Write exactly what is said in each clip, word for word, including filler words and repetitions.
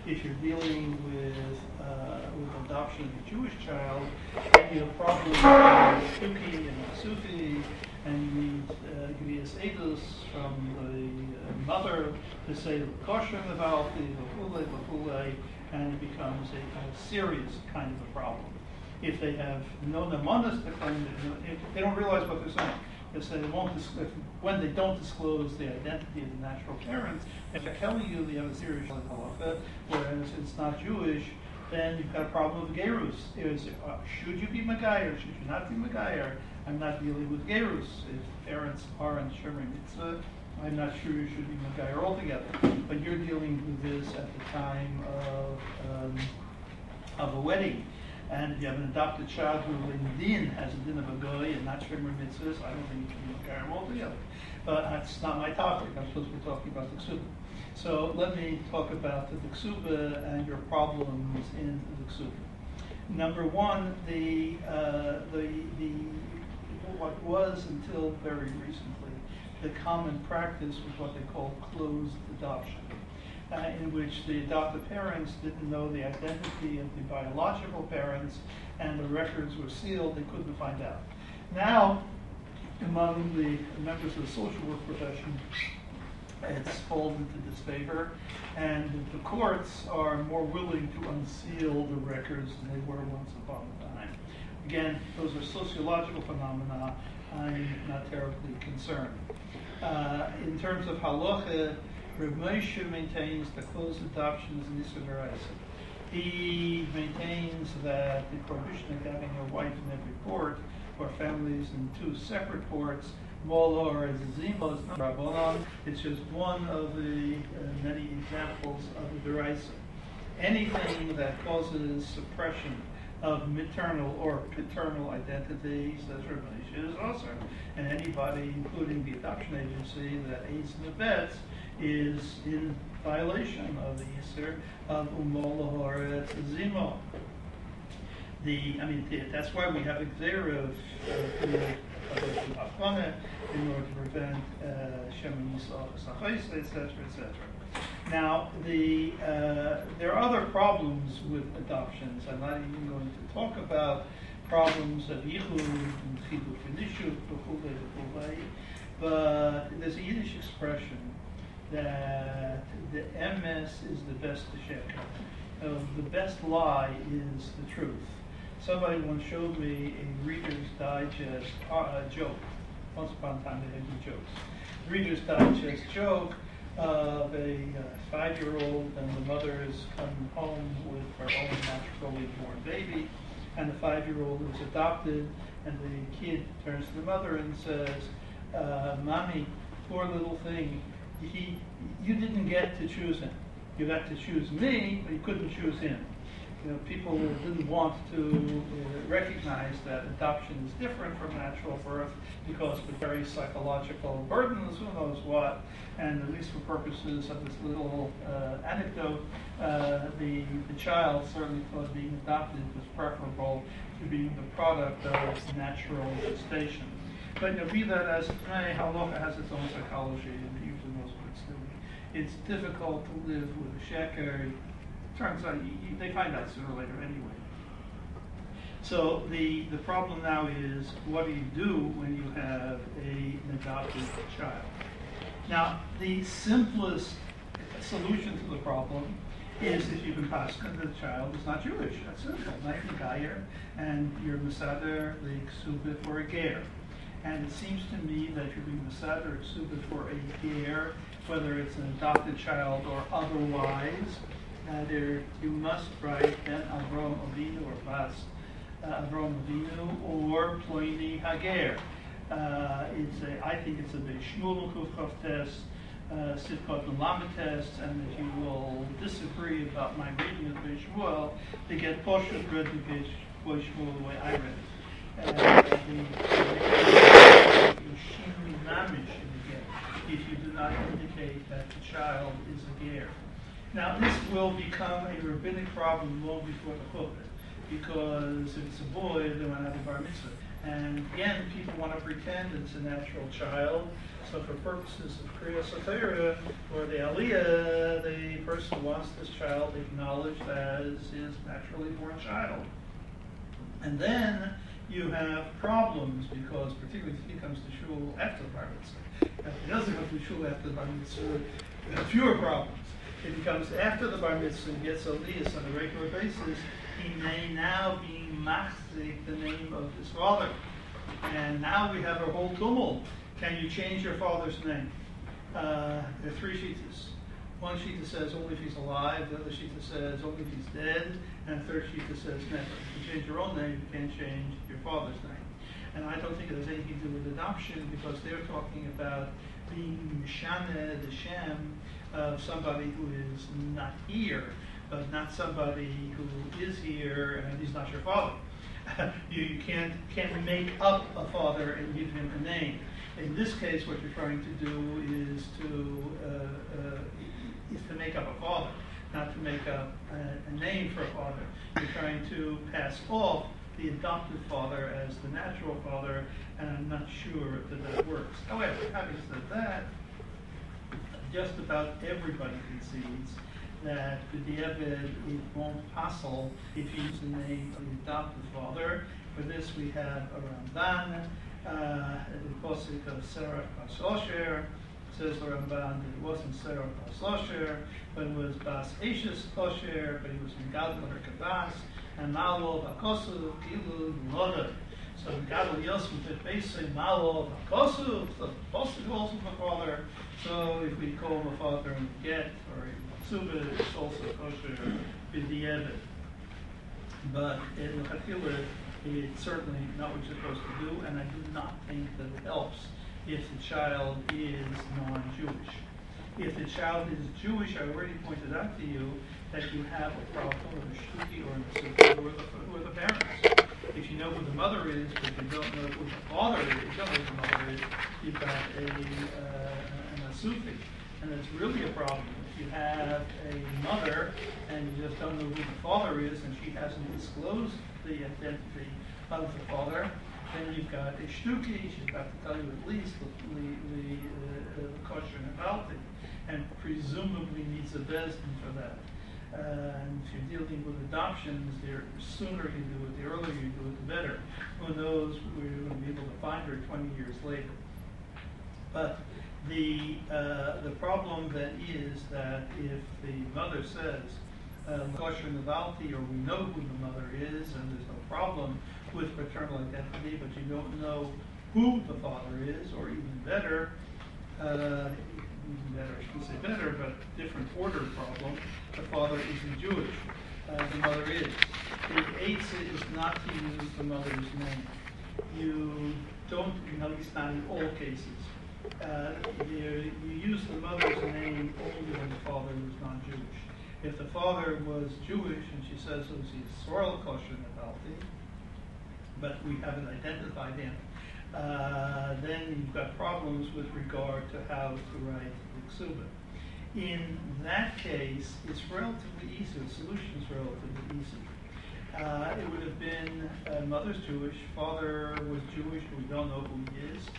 If you're dealing with uh, with adoption of a Jewish child, and you have problems with Tuki and Sufi, and you need uh, Gvias Edus from the uh, mother to say the kosher about the Vafule, Vafule, and it becomes a, a serious kind of a problem. If they have no namanas to claim, if they don't realize what they're saying. If they won't, if, when they don't disclose the identity of the natural parents, if they're telling you they have a serious halacha, whereas it's not Jewish, then you've got a problem with gerus. Is uh, should you be Megayer? Should you not be Megayer? I'm not dealing with gerus. If parents are on Shemer Mitzvah, I'm not sure you should be Megayer altogether. But you're dealing with this at the time of um, of a wedding. And if you have an adopted child who in din has a din of a goy and not Shemer Mitzvahs, I don't think you can carry them altogether. But that's not my topic. I'm supposed to be talking about the ksuba. So let me talk about the ksuba and your problems in the ksuba. Number one, the uh, the the what was until very recently the common practice was what they call closed adoption. Uh, in which the adoptive parents didn't know the identity of the biological parents and the records were sealed, they couldn't find out. Now, among the members of the social work profession, it's fallen into disfavor, and the courts are more willing to unseal the records than they were once upon a time. Again, those are sociological phenomena. I'm not terribly concerned. Uh, in terms of halacha, Rav Moshe maintains that closed adoption is an issur d'oraisa. He maintains that the prohibition of having a wife in every port, or families in two separate ports, Molo or Zima, is not Rabbanon. It's just one of the uh, many examples of the d'oraisa. Anything that causes suppression of maternal or paternal identity, says Rav Moshe, is also. And anybody, including the adoption agency, that aids and abets, is in violation of the issur of Umol Lahoret Zimo. The, I mean, that's why we have a gzera of Afkana in order to prevent Shemin Yisrael, et cetera, et cetera. Now, the uh, there are other problems with adoptions. I'm not even going to talk about problems of yichud and chiluk v'nishuk, but there's a Yiddish expression that the M S is the best sheker. Uh, the best lie is the truth. Somebody once showed me a Reader's Digest uh, joke. Once upon a time they had good jokes. Reader's Digest joke of a uh, five-year-old and the mother is coming home with her own naturally born baby, and the five-year-old is adopted, and the kid turns to the mother and says, uh, "Mommy, poor little thing, he, you didn't get to choose him. You got to choose me, but you couldn't choose him." You know, people didn't want to uh, recognize that adoption is different from natural birth because of the very psychological burdens, who knows what, and at least for purposes of this little uh, anecdote, uh, the, the child certainly thought being adopted was preferable to being the product of natural gestation. But you know, be that as it may, halacha has its own psychology and it usually knows what it's doing. It's difficult to live with a sheker. Turns out you, you, they find out sooner or later anyway. So the, the problem now is, what do you do when you have a, an adopted child? Now, the simplest solution to the problem is if you can pass that the child is not Jewish. That's simple. Not Gayer, and you're Mesader the Ksuba for a Ger. And it seems to me that if you're being Mesader Ksuba for a Ger, whether it's an adopted child or otherwise, Uh, there, you must write Ben Avram Avinu or Bas uh, Avram Avinu or Ploini Hager. Uh, it's a, I think it's a Beis Shmuel Kufchav test, uh, Sivkot and Lamed test, and if you will disagree about my reading of Beis Shmuel, they get Poshut read the Beis Shmuel the way I read it. Uh, the Yoshimi Namish if you do not indicate that the child is a ger. Now, this will become a rabbinic problem long before the chupah, because if it's a boy, they want to have a bar mitzvah. And again, people want to pretend it's a natural child, so for purposes of Kriyas HaTorah or the Aliyah, the person person wants this child acknowledged as his naturally born child. And then you have problems because, particularly if he comes to shul after the bar mitzvah, if he doesn't come to shul after the bar mitzvah, you have fewer problems. If he comes after the bar mitzvah and gets aliyus on a regular basis, he may now be machzik the name of his father. And now we have a whole tumult. Can you change your father's name? Uh, there are three shittas. One shita says only if he's alive, the other shita says only if he's dead, and the third shita says never. If you change your own name, you can't change your father's name. And I don't think it has anything to do with adoption because they're talking about being mishana, the shem, of somebody who is not here, but not somebody who is here and he's not your father. you, you can't can't make up a father and give him a name. In this case, what you're trying to do is to uh, uh, is to make up a father, not to make up a, a name for a father. You're trying to pass off the adopted father as the natural father, and I'm not sure that that works. However, having said that, just about everybody concedes that the di'evid it won't passel if you use the name of the adopted father. For this we have a Ramban, uh, the posik of Sarah Bas Osher, says the Ramban that it wasn't Sarah Bas Osher, but it was Bas Ashes Osher, but he was in Gadol her Kabas, and Malo Bakosu, Gilu, Loda. So Gadol Yosef did basically Malo Bakosu, so posik also the father. So if we call him a father in the get, or Suba, it's also kosher b'di'evet. But in Chatila, it's certainly not what you're supposed to do, and I do not think that it helps if the child is non-Jewish. If the child is Jewish, I already pointed out to you that you have a problem with a shtuki or a suki who are the, who are the parents. If you know who the mother is, but you don't know who the father is, you don't know who the mother is, you've got a, uh, an asufi. And it's really a problem. If you have a mother and you just don't know who the father is and she hasn't disclosed the identity of the father, then you've got a shtuki. She's got to tell you at least the, the, the, uh, the kosher and halti, and presumably needs a bezdin for that. Uh, and if you're dealing with adoptions, the sooner you do it, the earlier you do it, the better. Who knows, we're going to be able to find her twenty years later. But the uh, the problem then is that if the mother says kosher and halti, or we know who the mother is, and there's no problem with paternal identity, but you don't know who the father is, or even better, uh, even better, I shouldn't say better, but different order problem. The father isn't Jewish. Uh, the mother is. The eitzah is not to use the mother's name. You don't, at least not in all cases. Uh, you, you use the mother's name only when the father was non-Jewish. If the father was Jewish and she says it was his soil kosher and halti, but we haven't identified him, uh, then you've got problems with regard to how to write the ksuba. In that case, it's relatively easy. The solution is relatively easy. Uh, it would have been uh, mother's Jewish, father was Jewish, we don't know who he is.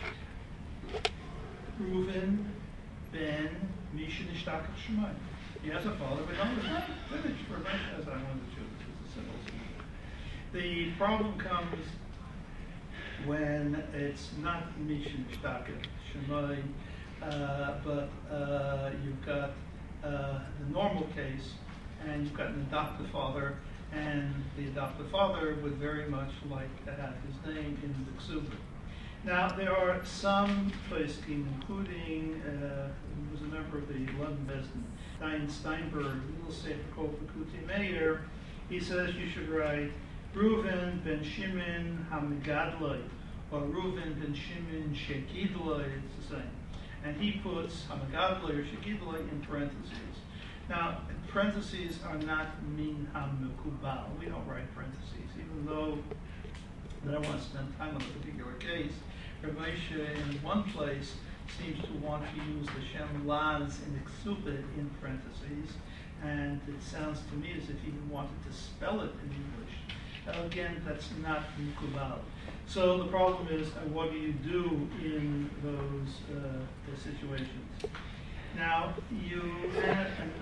Reuven ben Misha Nishtakat Shemayim. He has a father, but no, it's not finished for much as I wanted to. It's a simple solution. The problem comes when it's not Misha Nishtakat Shemayim, uh, but uh, you've got uh, the normal case, and you've got an adoptive father, and the adoptive father would very much like to have his name in the ksuba. Now, there are some poskim, including, uh, who was a member of the London Bezdin, Diane Steinberg, little sefer called Pekutei Meir. He says you should write Reuven ben Shimon HaMegadloi, or Reuven ben Shimon Shekidloi, it's the same. And he puts HaMegadloi or Shekidloi in parentheses. Now, parentheses are not min HaMekubal. We don't write parentheses, even though I don't want to spend time on a particular case. Rav Moshe in one place seems to want to use the Shem Laz in Ksubit in parentheses, and it sounds to me as if he wanted to spell it in English. Uh, again, that's not Mukubal. So the problem is, uh, what do you do in those, uh, those situations? Now, you had a number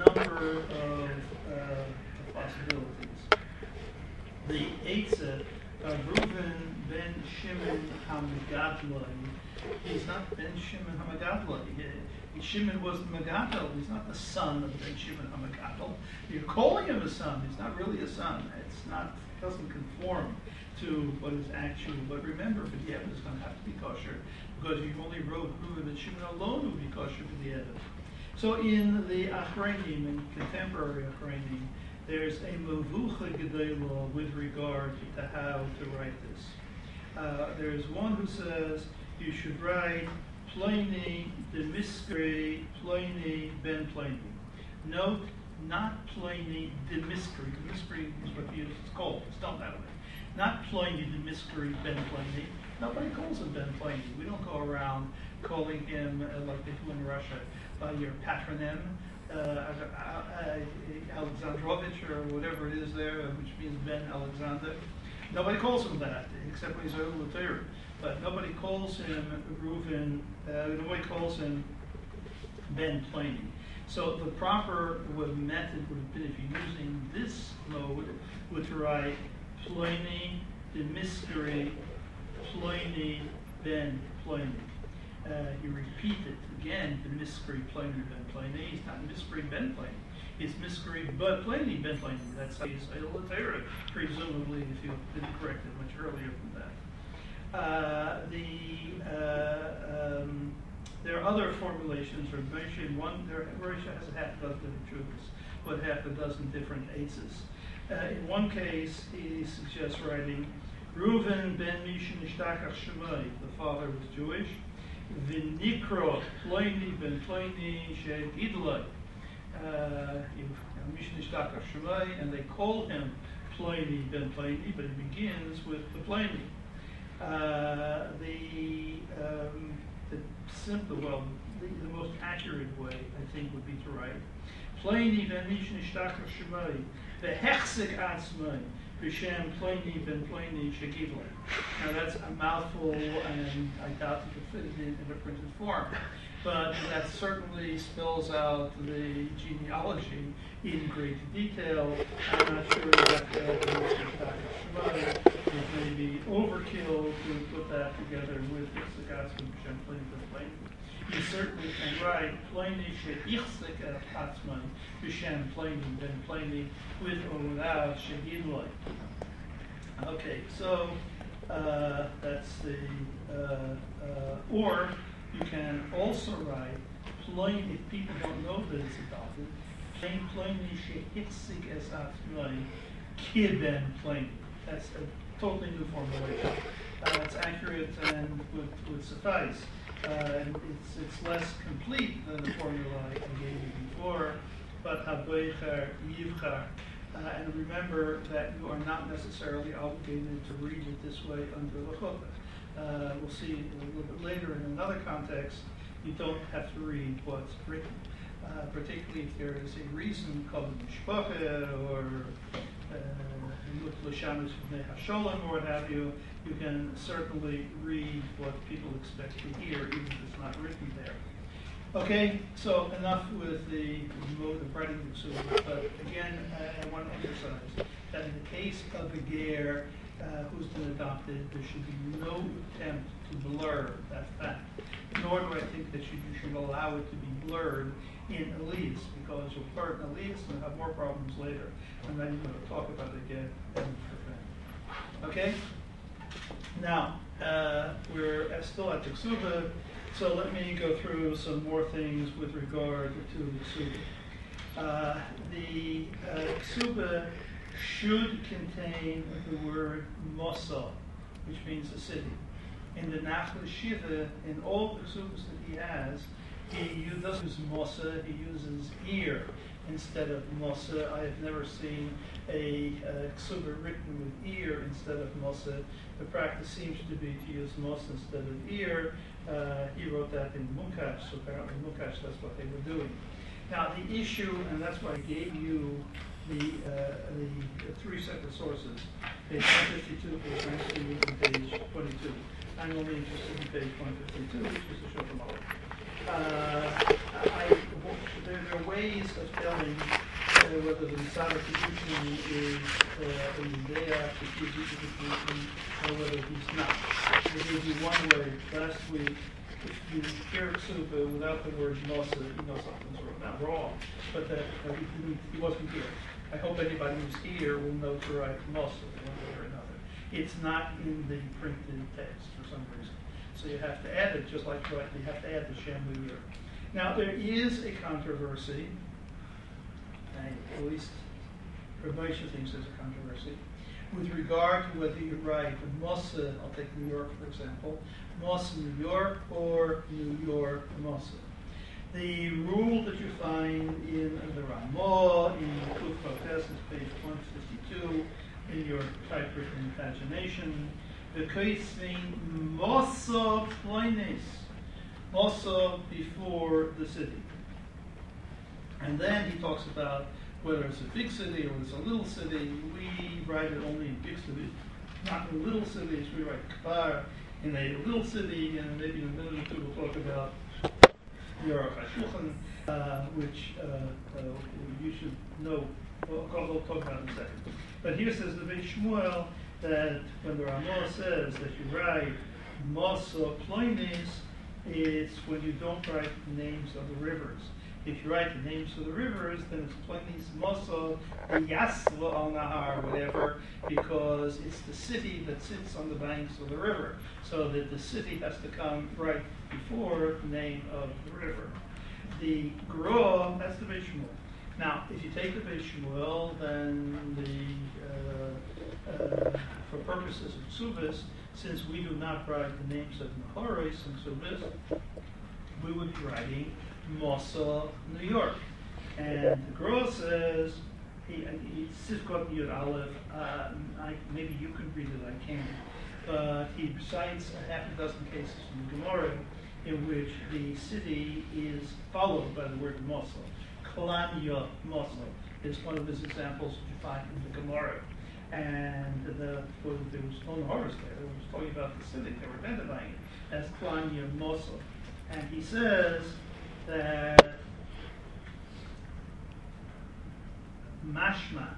number of, uh, possibilities. The Eitzah of Reuven ben Shimon HaMegadlai, he's not ben Shimon HaMegadlai. Shimon was Megadol. He's not the son of ben Shimon HaMegadol. You're calling him a son. He's not really a son. It's not, doesn't conform to what is actual. But remember, for the Eved is going to have to be kosher, because you only wrote Reuven ben Shimon alone would be kosher for the Eved. So in the Achreinim, in contemporary Achreinim, there's a Mavucha Gedela with regard to how to write this. Uh, there's one who says you should write Pliny de Miskri, Pliny ben Pliny. Note, not Pliny de Miskri. De Miskri is what he is called. It's spelled that way. Not Pliny de Miskri ben Pliny. Nobody calls him Ben Pliny. We don't go around calling him, uh, like they do in Russia, by your patronym, uh, uh, Alexandrovich or whatever it is there, which means Ben Alexander. Nobody calls him that, except when he's a Luther. But nobody calls him Reuven, uh, nobody calls him Ben Pliny. So the proper method would have been, if you're using this mode, would to write Pliny de Miskri, Pliny ben Pliny. Uh, you repeat it again, the Miskri Pliny ben Pliny. He's not Miskri ben Pliny. It's Miskri but Pliny ben Pliny. That's how you say Latera, presumably, if you've been corrected much earlier than that. Uh, the uh, um, there are other formulations, or mentioned one. There, Risha has a half a dozen different truths, but half a dozen different aces. Uh, in one case, he suggests writing Reuven ben Mishin Ishtakach Shemai. The father was Jewish. V'nikro Pliny ben Pliny she'gidlai. Mishin Ishtakach Shemai, and they call him Pliny ben Pliny, but it begins with the Pliny. Uh, the, um, the simple, well, the, the most accurate way, I think, would be to write Pliny ben Mishin Ishtakach Shemai, v'hechzik atzmai, b'shem Pliny ben Pliny shegidlai. Now that's a mouthful, and I doubt you could fit it in, in a printed form. But that certainly spells out the genealogy in great detail. I'm not sure that uh, it may be overkill to put that together with the Gatsman B'Shem Pliny ben Pliny. You certainly can write Pliny she'ichzik atzman B'Shem Pliny ben Pliny with or without shegidlai. Okay, so uh, that's the uh, uh, or. You can also write Pliny, if people don't know that it's adopted, Pliny she'ichzik es atzmai kiben Pliny. That's a totally new formulation. Uh, it's accurate and would, would suffice. Uh, and it's, it's less complete than the formula I gave you before, but haboicher yivchar. Uh, and remember that you are not necessarily obligated to read it this way under Lachota. Uh, we'll see a little bit later in another context, you don't have to read what's written, uh, particularly if there is a reason called mishpacha or l'shamus v'nei hasholem or what have you. You can certainly read what people expect to hear, even if it's not written there. Okay, so enough with the mode of writing the psulim. But again, uh, I want to emphasize that in the case of a ger Uh, who's been adopted, there should be no attempt to blur that fact. Nor do I think that you, you should allow it to be blurred in Elias, because you'll blur it in Elias and have more problems later. And then you're going to talk about it again. Okay? Now, uh, we're still at the Ksuba, so let me go through some more things with regard to the Ksuba. Uh, the uh, Ksuba should contain the word Mosa, which means a city. In the Nachla Shiva, in all the ksubas that he has, he doesn't use Mosa, he uses ear instead of Mosa. I have never seen a uh, ksuba written with ear instead of Mosa. The practice seems to be to use Mosa instead of ear. Uh, he wrote that in Munkash, so apparently Munkash, that's what they were doing. Now the issue, and that's why I gave you The, uh, the, the three separate sources, page one fifty-two, page nineteen, and page twenty-two. I'm only interested in page one fifty-two, which is the Shulchan Aruch. Uh, I, there, there are ways of telling whether the Masada Kedushin is uh, a Yudea, the Kedushin, or whether he's not. I gave you one way last week. If you hear Ksuba without the word Mosa, you know something's wrong. Not wrong, but that uh, he, didn't, he wasn't here. I hope anybody who's here will know to write Mosa one way or another. It's not in the printed text for some reason. So you have to add it, just like you have to add the Shem Uyur. Now, there is a controversy, and at least Ramosha thinks there's a controversy, with regard to whether you write Mosa, I'll take New York for example, Mosa New York or New York Mosa. The rule that you find in the Ramah, in Kuf Kotes, is page one fifty-two, in your typewritten pagination, the case being Mosa Ploines, Mosa before the city. And then he talks about whether it's a big city or it's a little city. We write it only in big cities, not in little cities. We write Kfar in a little city, and maybe in a minute or two we'll talk about Yorach HaShulchan, uh, which uh, uh, you should know. We'll, we'll talk about in a second. But here says the Beit Shmuel that when the Ramah says that you write Mosa Ploines, it's when you don't write the names of the rivers. If you write the names of the rivers, then it's Ploines Mosa Yasla al Nahar, whatever, because it's the city that sits on the banks of the river. So that the city has to come right before the name of the river. The Gra, that's the Beit Shmuel. Now, if you take the Beit Shmuel, then the, uh, uh, for purposes of Ksubis, since we do not write the names of Nahoris and Ksubis, we would be writing Mosa, New York. And the Gra says, he, he Sifkot Yud Aleph, uh, I, maybe you can read it, I can't. But he cites a half a dozen cases from the Gemara in which the city is followed by the word Mosa. Klanya Mosa is one of his examples that you find in the Gemara. And the, well, there was no Horus there. It was talking about the city. They were identifying it as Klanya Mosa. And he says that Mashma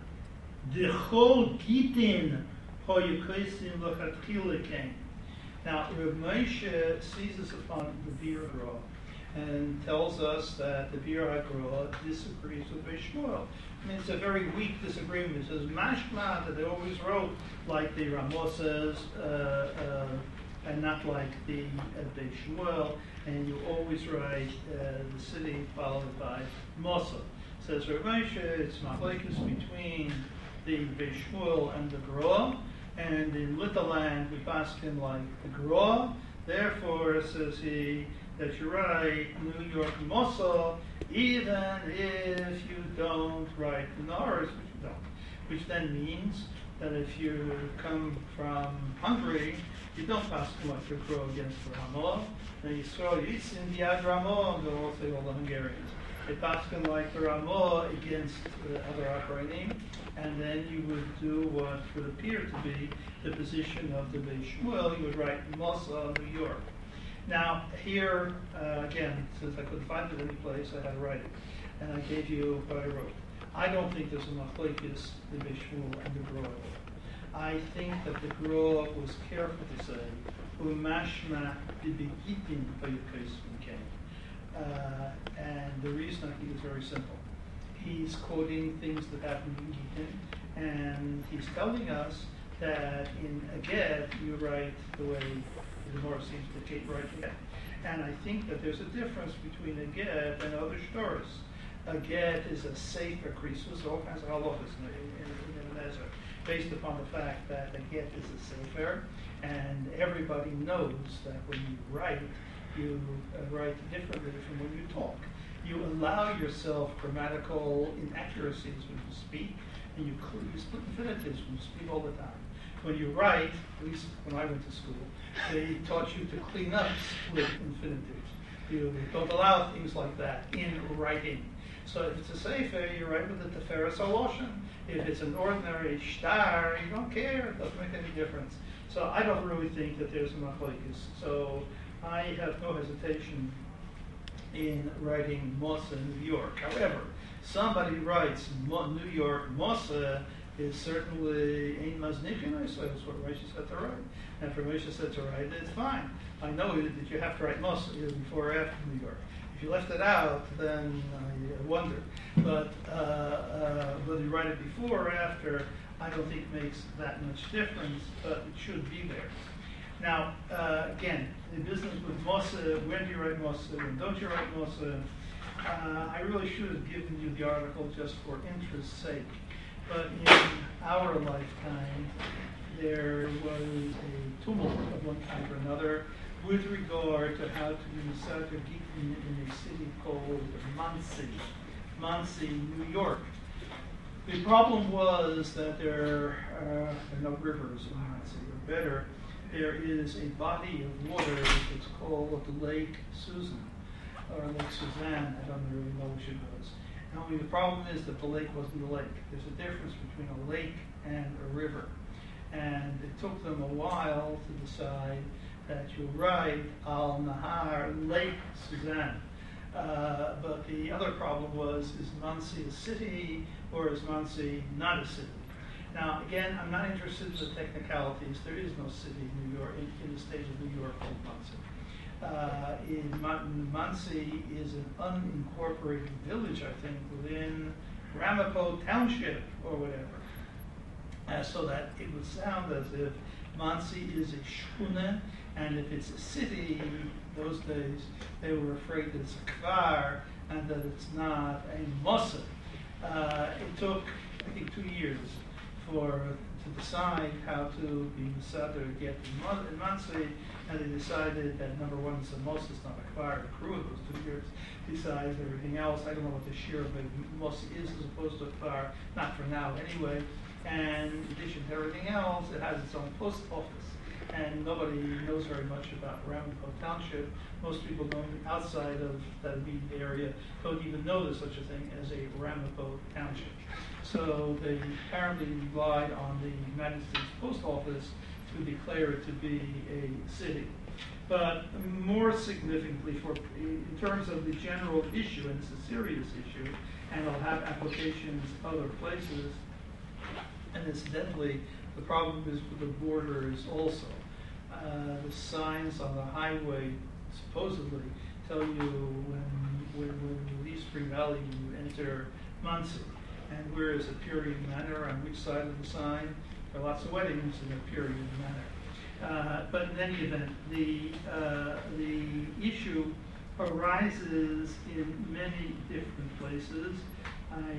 Dechol Gitin Hoyukosim Lachatchila. Now, Reb Moshe seizes upon the Bir Gra and tells us that the Bir HaGra disagrees with Beit Shmuel. I mean, it's a very weak disagreement. It says Mashma that they always wrote like the Ramah says, uh, uh, and not like the uh, Beit Shmuel, and you always write uh, the city followed by Mosa. Says Reb Moshe, it's machlokes between the Beit Shmuel and the Gra, and in Litherland we pass him like the Gra. Therefore, says he, that you write New York Mosa, even if you don't write Nahoris, which you don't. Which then means that if you come from Hungary, you don't pass like the Gra against the Ramah. Then you throw Yitzin Biad Ramah, and they'll all say all the Hungarians. They pass them like the Ramah against the other operating, and then you would do what would appear to be the position of the Beit Shmuel. You would write Mosa, New York. Now, here, uh, again, since I couldn't find it any place, I had to write it. And I gave you what I wrote. I don't think there's a machlokes, the Beit Shmuel and the Gra. I think that the Gra was careful to say, Umashma bibigitin hoyukosim came. Uh, and the reason I think is very simple. He's quoting things that happened in Gittin, and he's telling us that in a get you write the way the Gemara seems to write a get. And I think that there's a difference between a get and other stories. A get is a sefer krisus, all kinds of halachas in, in, in, in Ezra, based upon the fact that a get is a sefer, and everybody knows that when you write, you uh, write differently from when you talk. You allow yourself grammatical inaccuracies when you speak, and you, cl- you split infinitives when you speak all the time. When you write, at least when I went to school, they taught you to clean up split infinitives. You don't allow things like that in writing. So if it's a sefer, you write with the teferes haloshen. If it's an ordinary shtar, you don't care. It doesn't make any difference. So I don't really think that there's a machlokes. So I have no hesitation in writing Mosa in New York. However, somebody writes New York Mossa is certainly Ein Maznichin, so that's what Rashi said to write. And for Rashi said to write, it's fine. I know that you have to write Mossa either before or after New York. If you left it out, then I wonder. But uh, uh, whether you write it before or after, I don't think makes that much difference, but it should be there. Now, uh, again, the business with Mossa, when do you write Mossa, when don't you write Mossa? Uh, I really should have given you the article just for interest's sake. But in our lifetime, there was a tumult of one kind or another with regard to how to be Masada Gittin in a city called Monsey, Monsey, New York. The problem was that there are, uh, there are no rivers in Monsey, or better, there is a body of water that's called Lake Susan, or Lake Suzanne, I don't really know which it was. Only the problem is that the lake wasn't a lake. There's a difference between a lake and a river. And it took them a while to decide that you write Al Nahar, Lake Suzanne. Uh, but the other problem was, is Monsey a city or is Monsey not a city? Now, again, I'm not interested in the technicalities. There is no city in New York, in, in the state of New York called Monsey. Uh, in Mon- Monsey is an unincorporated village, I think, within Ramapo Township or whatever. Uh, so that it would sound as if Monsey is a shkuna, and if it's a city, those days, they were afraid that it's a kvar and that it's not a mossa. Uh, it took, I think, two years for to decide how to be Masada to get in Monsey, and they decided that number one, it's a Mossa, it's not a kvar, a crew of those two years. Besides everything else, I don't know what the share of a Mossa is as opposed to a kvar, not for now anyway. And in addition to everything else, it has its own post office. And nobody knows very much about Ramapo Township. Most people don't, outside of that immediate area, don't even know there's such a thing as a Ramapo Township. So they apparently relied on the United States Post Office to declare it to be a city. But more significantly, for in terms of the general issue, and it's a serious issue, and it'll have applications other places, and incidentally, the problem is with the borders also. Uh, the signs on the highway supposedly tell you when, when, when you leave Spring Valley, you enter Monsey. And where is Apurian Manor, on which side of the sign? There are lots of weddings in Apurian Manor. Uh, but in any event, the, uh, the issue arises in many different places. I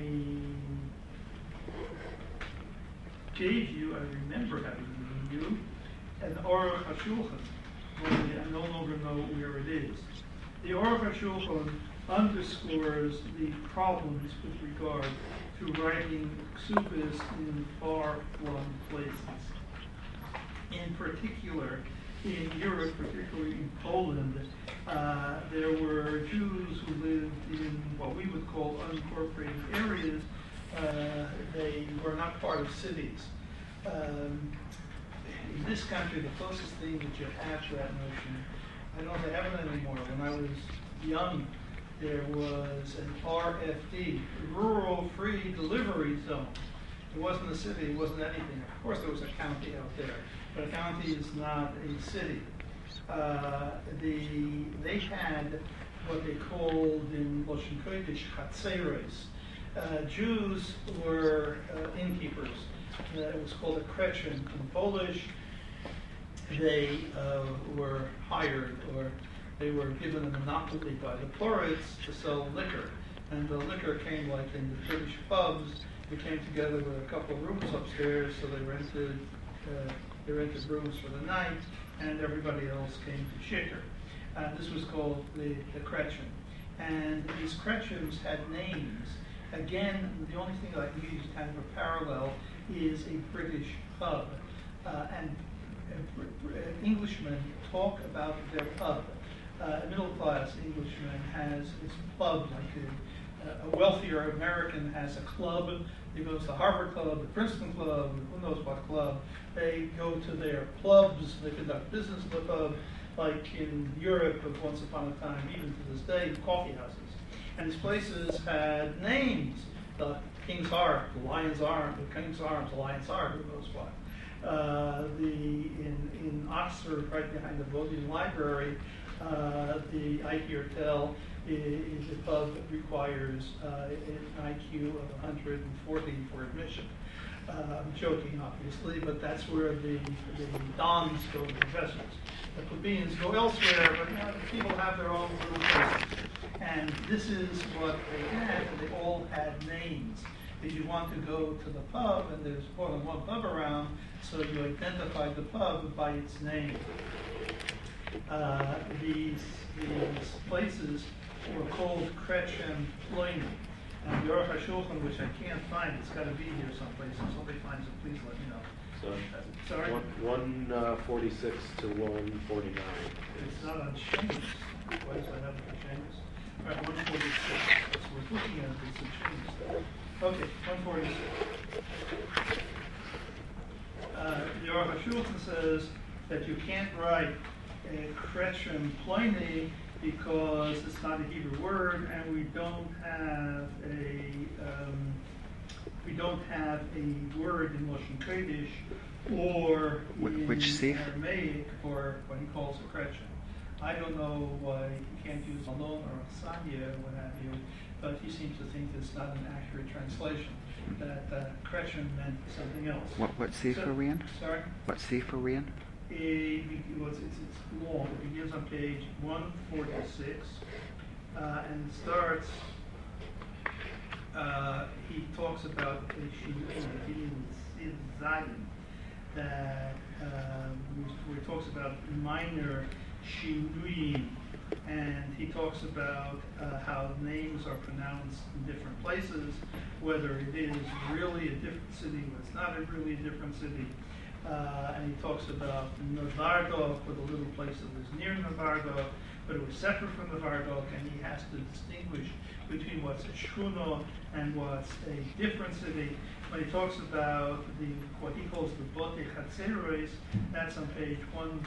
gave you, I remember having given you, an Aruch HaShulchan, only I no longer know where it is. The Aruch HaShulchan underscores the problems with regard to writing ksubas in far-flung places. In particular, in Europe, particularly in Poland, uh, there were Jews who lived in what we would call unincorporated areas. Uh, they were not part of cities. Um, in this country, the closest thing that you have to that notion, I don't know if they have it anymore. When I was young, there was an R F D, Rural Free Delivery Zone. It wasn't a city, it wasn't anything. Of course, there was a county out there, but a county is not a city. Uh, the, they had what they called in Lashon Kodesh chatzeros. Uh, Jews were uh, innkeepers. Uh, it was called a kretchen in Polish. They uh, were hired, or they were given a monopoly by the Poritz to sell liquor. And the liquor came like in the British pubs. They came together with a couple of rooms upstairs, so they rented uh, they rented rooms for the night, and everybody else came to shikker. Uh, this was called the, the kretchen. And these kretchens had names. Again, the only thing I can use kind of a parallel is a British pub. Uh, and uh, Englishmen talk about their pub. Uh, a middle-class Englishman has his pub, like a, a wealthier American has a club. He goes to Harvard Club, the Princeton Club, who knows what club. They go to their clubs, they conduct business in the pub, like in Europe of once upon a time, even to this day, coffee houses. And these places had names. The King's Heart, the Lion's Arm, the King's Arms, the Lion's Heart, who knows what. Uh, the in, in Oxford, right behind the Bodleian Library, uh, the Ike Hotel is, is a pub that requires uh, an I Q of one hundred forty for admission. Uh, I'm joking, obviously, but that's where the, the dons go, the professors. The plebeians go elsewhere, but you know, people have their own little places. And this is what they had, and they all had names. If you want to go to the pub, and there's more than one pub around, so you identify the pub by its name. Uh, these, these places were called Kretchen Ploini. And the Aruch HaShulchan, which I can't find, it's got to be here someplace. If somebody finds it, please let me know. So, uh, sorry? one uh, forty-six to one forty-nine. It's not on Shamus. Why does that have on Shamus? All right, one forty-six. So we're looking at this in Shamus. Okay, one forty-six. Uh, the Aruch HaShulchan says that you can't write a Kretchen Ploini because it's not a Hebrew word, and we don't have a um, we don't have a word in Lashon Kodesh or in Which Seif? Aramaic for what he calls a Kretchen. I don't know why he can't use Alon or Asanya or what have you, but he seems to think it's not an accurate translation. That uh, Kretchen meant something else. What what Seif So- are we in? Sorry. What Seif are we in? It, it's, it's, it's long. It begins on page one forty-six, uh, and it starts. Uh, he talks about a shinui beginning with Zion, that um, where he talks about minor shinuyim, and he talks about uh, how names are pronounced in different places, whether it is really a different city or it's not a really a different city. Uh, and he talks about Navardok, with a little place that was near Navardok, but it was separate from Navardok, and he has to distinguish between what's a shchuna and what's a different city. When he talks about the what he calls the Botei Chatzeros, that's on page one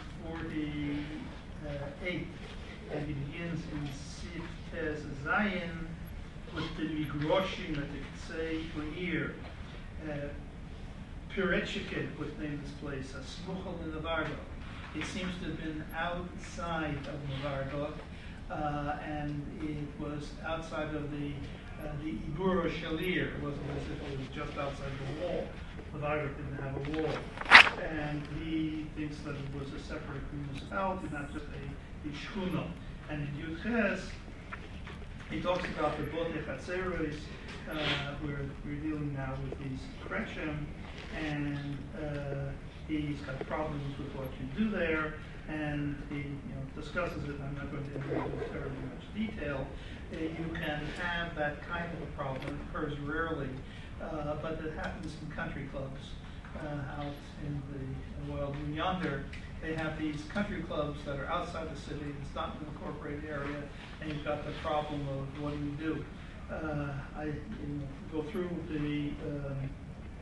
forty-eight, and he begins in Sif Tes Zayin with the Migroshim that they could say to an ear. Uh, Piretchiket was named this place, a Smuchel in Navardok. It seems to have been outside of Navardok, uh, and it was outside of the uh, the Iburo Shalir. It wasn't as if it was just outside the wall. Navardok didn't have a wall, and he thinks that it was a separate municipality, not just a, a shchuna. And in Yud Ches, he talks about the Botei Chatzeros, uh, where we're dealing now with these Kretchen, and uh, he's got problems with what you do there, and he you know, discusses it. I'm not going to enter into terribly much detail. Uh, you can have that kind of a problem. It occurs rarely, uh, but it happens in country clubs uh, out in the well yonder. They have these country clubs that are outside the city. It's not an incorporated area, and you've got the problem of what do you do? Uh, I you know, go through the um,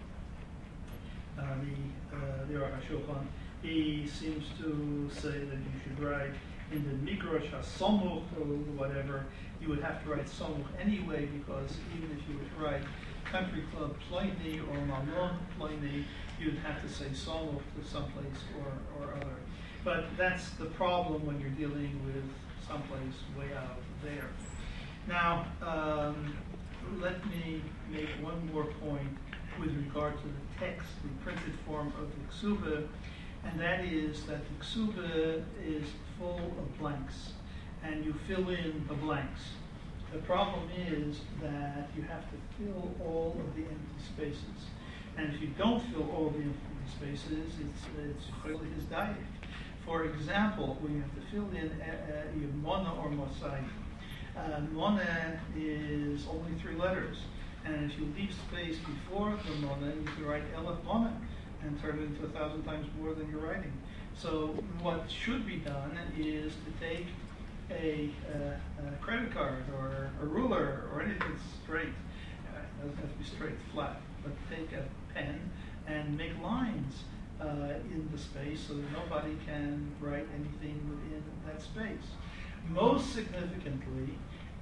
uh, the uh, the Aruch HaShulchan. He seems to say that you should write in the Migrosh HaSomuch or whatever. You would have to write Somuch anyway, because even if you would write Country Club Ploini or Malon Ploini, you'd have to say Somuch to someplace or, or other. But that's the problem when you're dealing with someplace way out there. Now, um, let me make one more point with regard to the text, the printed form of the Ksuba, and that is that the Ksuba is full of blanks, and you fill in the blanks. The problem is that you have to fill all of the empty spaces. And if you don't fill all the empty spaces, it's it's clearly his diet. For example, when you have to fill in uh, Mona or Mosai, uh, Mona is only three letters. And if you leave space before the Mona, you can write Elef Mona and turn it into a thousand times more than you're writing. So what should be done is to take a, uh, a credit card or a ruler or anything straight. Uh, it doesn't have to be straight, flat, but take a pen and make lines uh, in the space so that nobody can write anything within that space. Most significantly,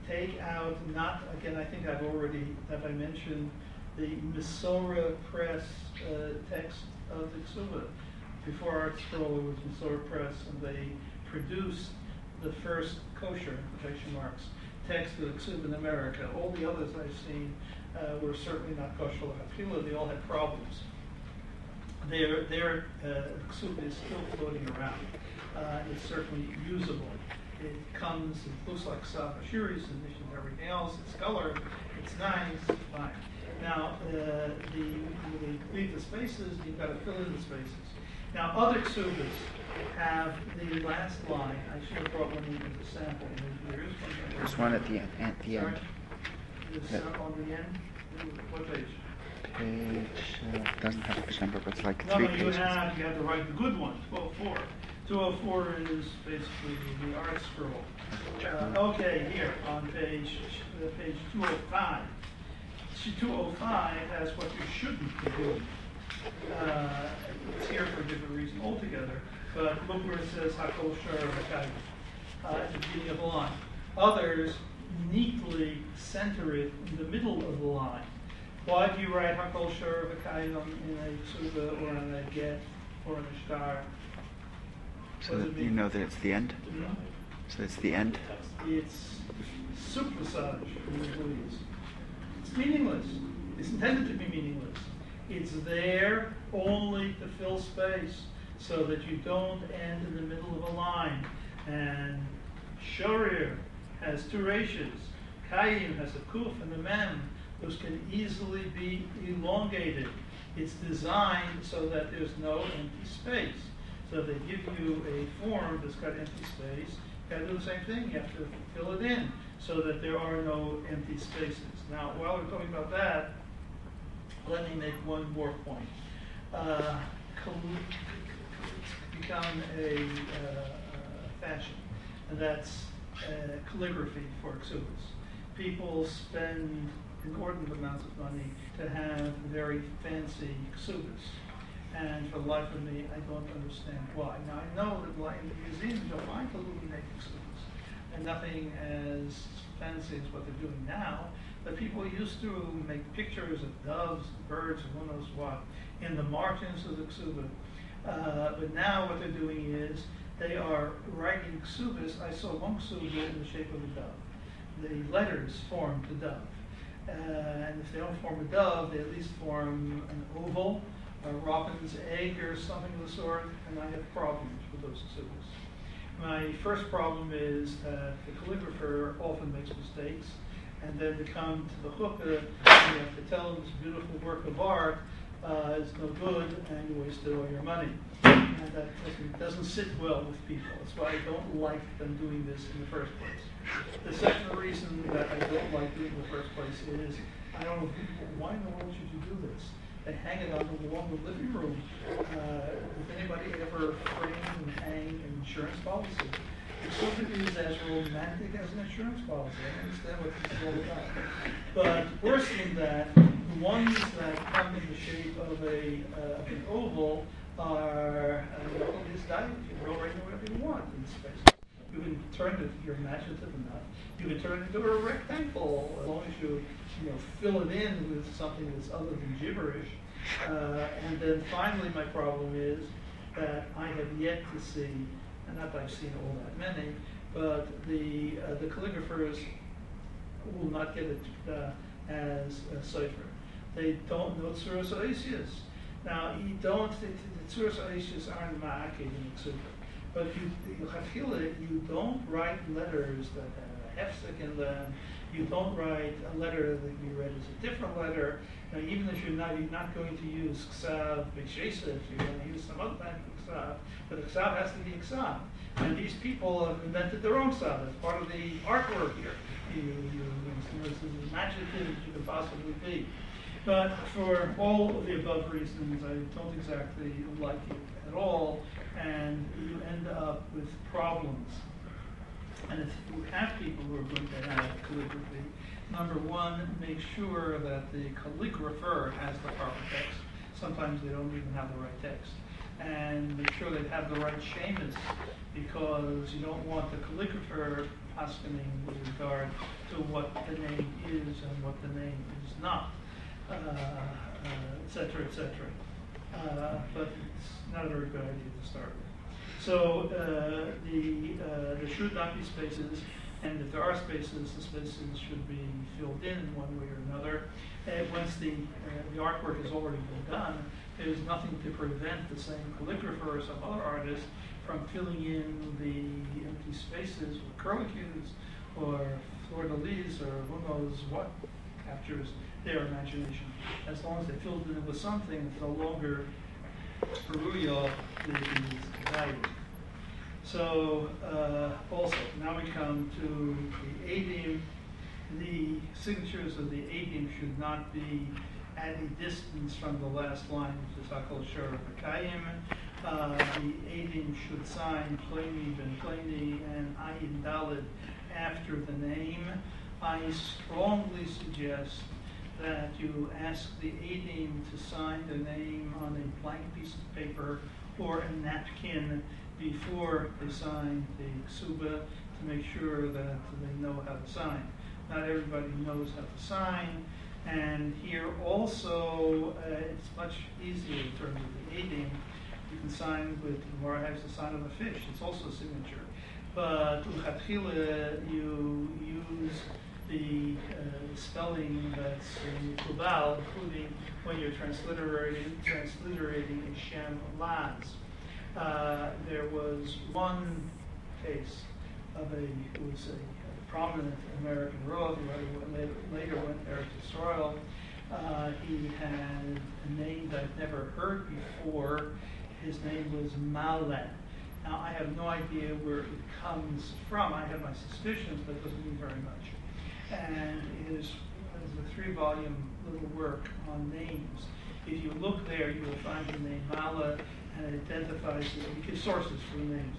take out, not, again, I think I've already, have I mentioned, the Misora Press uh, text of the Ksuba. Before Art Scroll, it was Misora Press, and they produced the first kosher, quotation marks, text of the Ksuba in America. All the others I've seen uh, were certainly not kosher l'chafila. They all had problems. Their, their uh, Ksuba is still floating around. Uh, it's certainly usable. It comes, it looks like Sabashiris in addition to everything else. It's colored, it's nice, fine. Now, uh, the, when they leave the spaces, you've got to fill in the spaces. Now, other ksubas have the last line. I should have brought one in as a sample. There is one. There's one at the end. At the Sorry? end. There's Yeah. uh, on the end? What page? Page uh, doesn't have a page number, but it's like No, three no, you pages. have, you have to write the good one, two oh four. two oh four is basically the art scroll. Uh, okay, here on page, uh, page two oh five. two oh five has what you shouldn't be doing. Uh, it's here for a different reason altogether, but look where it says Hakol Shar V'Kayim uh, at the beginning of the line. Others neatly center it in the middle of the line. Why do you write Hakol Shar V'Kayim in a ksuba or in a get or in a shtar? So that you know that it's the end. Mm-hmm. So it's the end. It's surplusage in the Louise. It's meaningless. It's intended to be meaningless. It's there only to fill space so that you don't end in the middle of a line. And Shorir has two ratios. Kayim has a kuf and a mem. Those can easily be elongated. It's designed so that there's no empty space. So they give you a form that's got empty space. You gotta do the same thing. You have to fill it in so that there are no empty spaces. Now, while we're talking about that, let me make one more point. Uh, it's become a uh, fashion, and that's uh, calligraphy for ksubas. People spend inordinate amounts of money to have very fancy ksubas. And for the life of me, I don't understand why. Now, I know that like in the museums, you'll find illuminated ksubas, and nothing as fancy as what they're doing now. But people used to make pictures of doves, birds, and who knows what, in the margins of the ksuba. Uh, but now what they're doing is they are writing ksubas. I saw one ksuba in the shape of a dove. The letters formed the dove. Uh, and if they don't form a dove, they at least form an oval, a robin's egg or something of the sort, and I have problems with those ksubas. My first problem is that the calligrapher often makes mistakes, and then to come to the chuppah, you have to tell them this beautiful work of art uh, is no good, and you wasted all your money. And that doesn't, doesn't sit well with people. That's why I don't like them doing this in the first place. The second reason that I don't like doing it in the first place is, I don't know, why in the world should you do this? They hang it on the wall in the living room. Uh, if anybody ever frame and hang an insurance policy, it's something that is as romantic as an insurance policy. I understand what this is all about. But worse than that, the ones that come in the shape of a uh, an oval are uh, this diet. You can roll right whatever you want in space. You can turn it if you're imaginative enough. You can turn it into a rectangle as long as you, you know, fill it in with something that's other than gibberish. Uh, and then finally, my problem is that I have yet to see, and not that I've seen all that many, but the uh, the calligraphers will not get it uh, as a cipher. They don't know Tzuras Oisius. Now, you don't, the, the Tzuras Oisius aren't ma'akid in the Ksuba. But you, you, you don't write letters that have a hefsek in them. You don't write a letter that can be read as a different letter. Now, even if you're not, you're not going to use ksav b'shesef, you're going to use some other type of ksav, but the ksav has to be ksav. And these people have invented their own ksav. It's part of the artwork here. You, you, it's as imaginative as you can possibly be. But for all of the above reasons, I don't exactly like it at all, and you end up with problems. And if you have people who are going to have calligraphy, number one, make sure that the calligrapher has the proper text. Sometimes they don't even have the right text. And make sure they have the right shamus, because you don't want the calligrapher paskening with regard to what the name is and what the name is not, uh, uh, et cetera, et cetera. Uh, but it's not a very good idea to start with. So uh, the uh, there should not be spaces, and if there are spaces, the spaces should be filled in one way or another. And once the uh, the artwork has already been done, there's nothing to prevent the same calligrapher or some other artist from filling in the empty spaces with curlicues or fleur-de-lis or who knows what captures their imagination. As long as they filled it in with something, it's no longer Peruvial, it is valued. So uh, also, now we come to the eidim. The signatures of the eidim should not be at a distance from the last line, which is Hakol Shor B'Kayim. Uh, the eidim should sign Pleni Ben Pleni and Ayin Dalid after the name. I strongly suggest that you ask the eidim to sign the name on a blank piece of paper or a napkin before they sign the ksuba to make sure that they know how to sign. Not everybody knows how to sign, and here also uh, it's much easier in terms of the eidim. You can sign with, the Gemara has the sign of a fish, it's also a signature. But Uchatchila, you use the uh, spelling that's in Kubal, including when you're transliterating, transliterating a Shem Laz. Uh, there was one case of a, who was a prominent American Rav who later, later went there to Israel. Uh, he had a name that I'd never heard before. His name was Maleh. Now, I have no idea where it comes from. I have my suspicions, but it doesn't mean very much. And it is, it is a three-volume little work on names. If you look there, you will find the name Maleh, and it identifies it. You get sources for the names,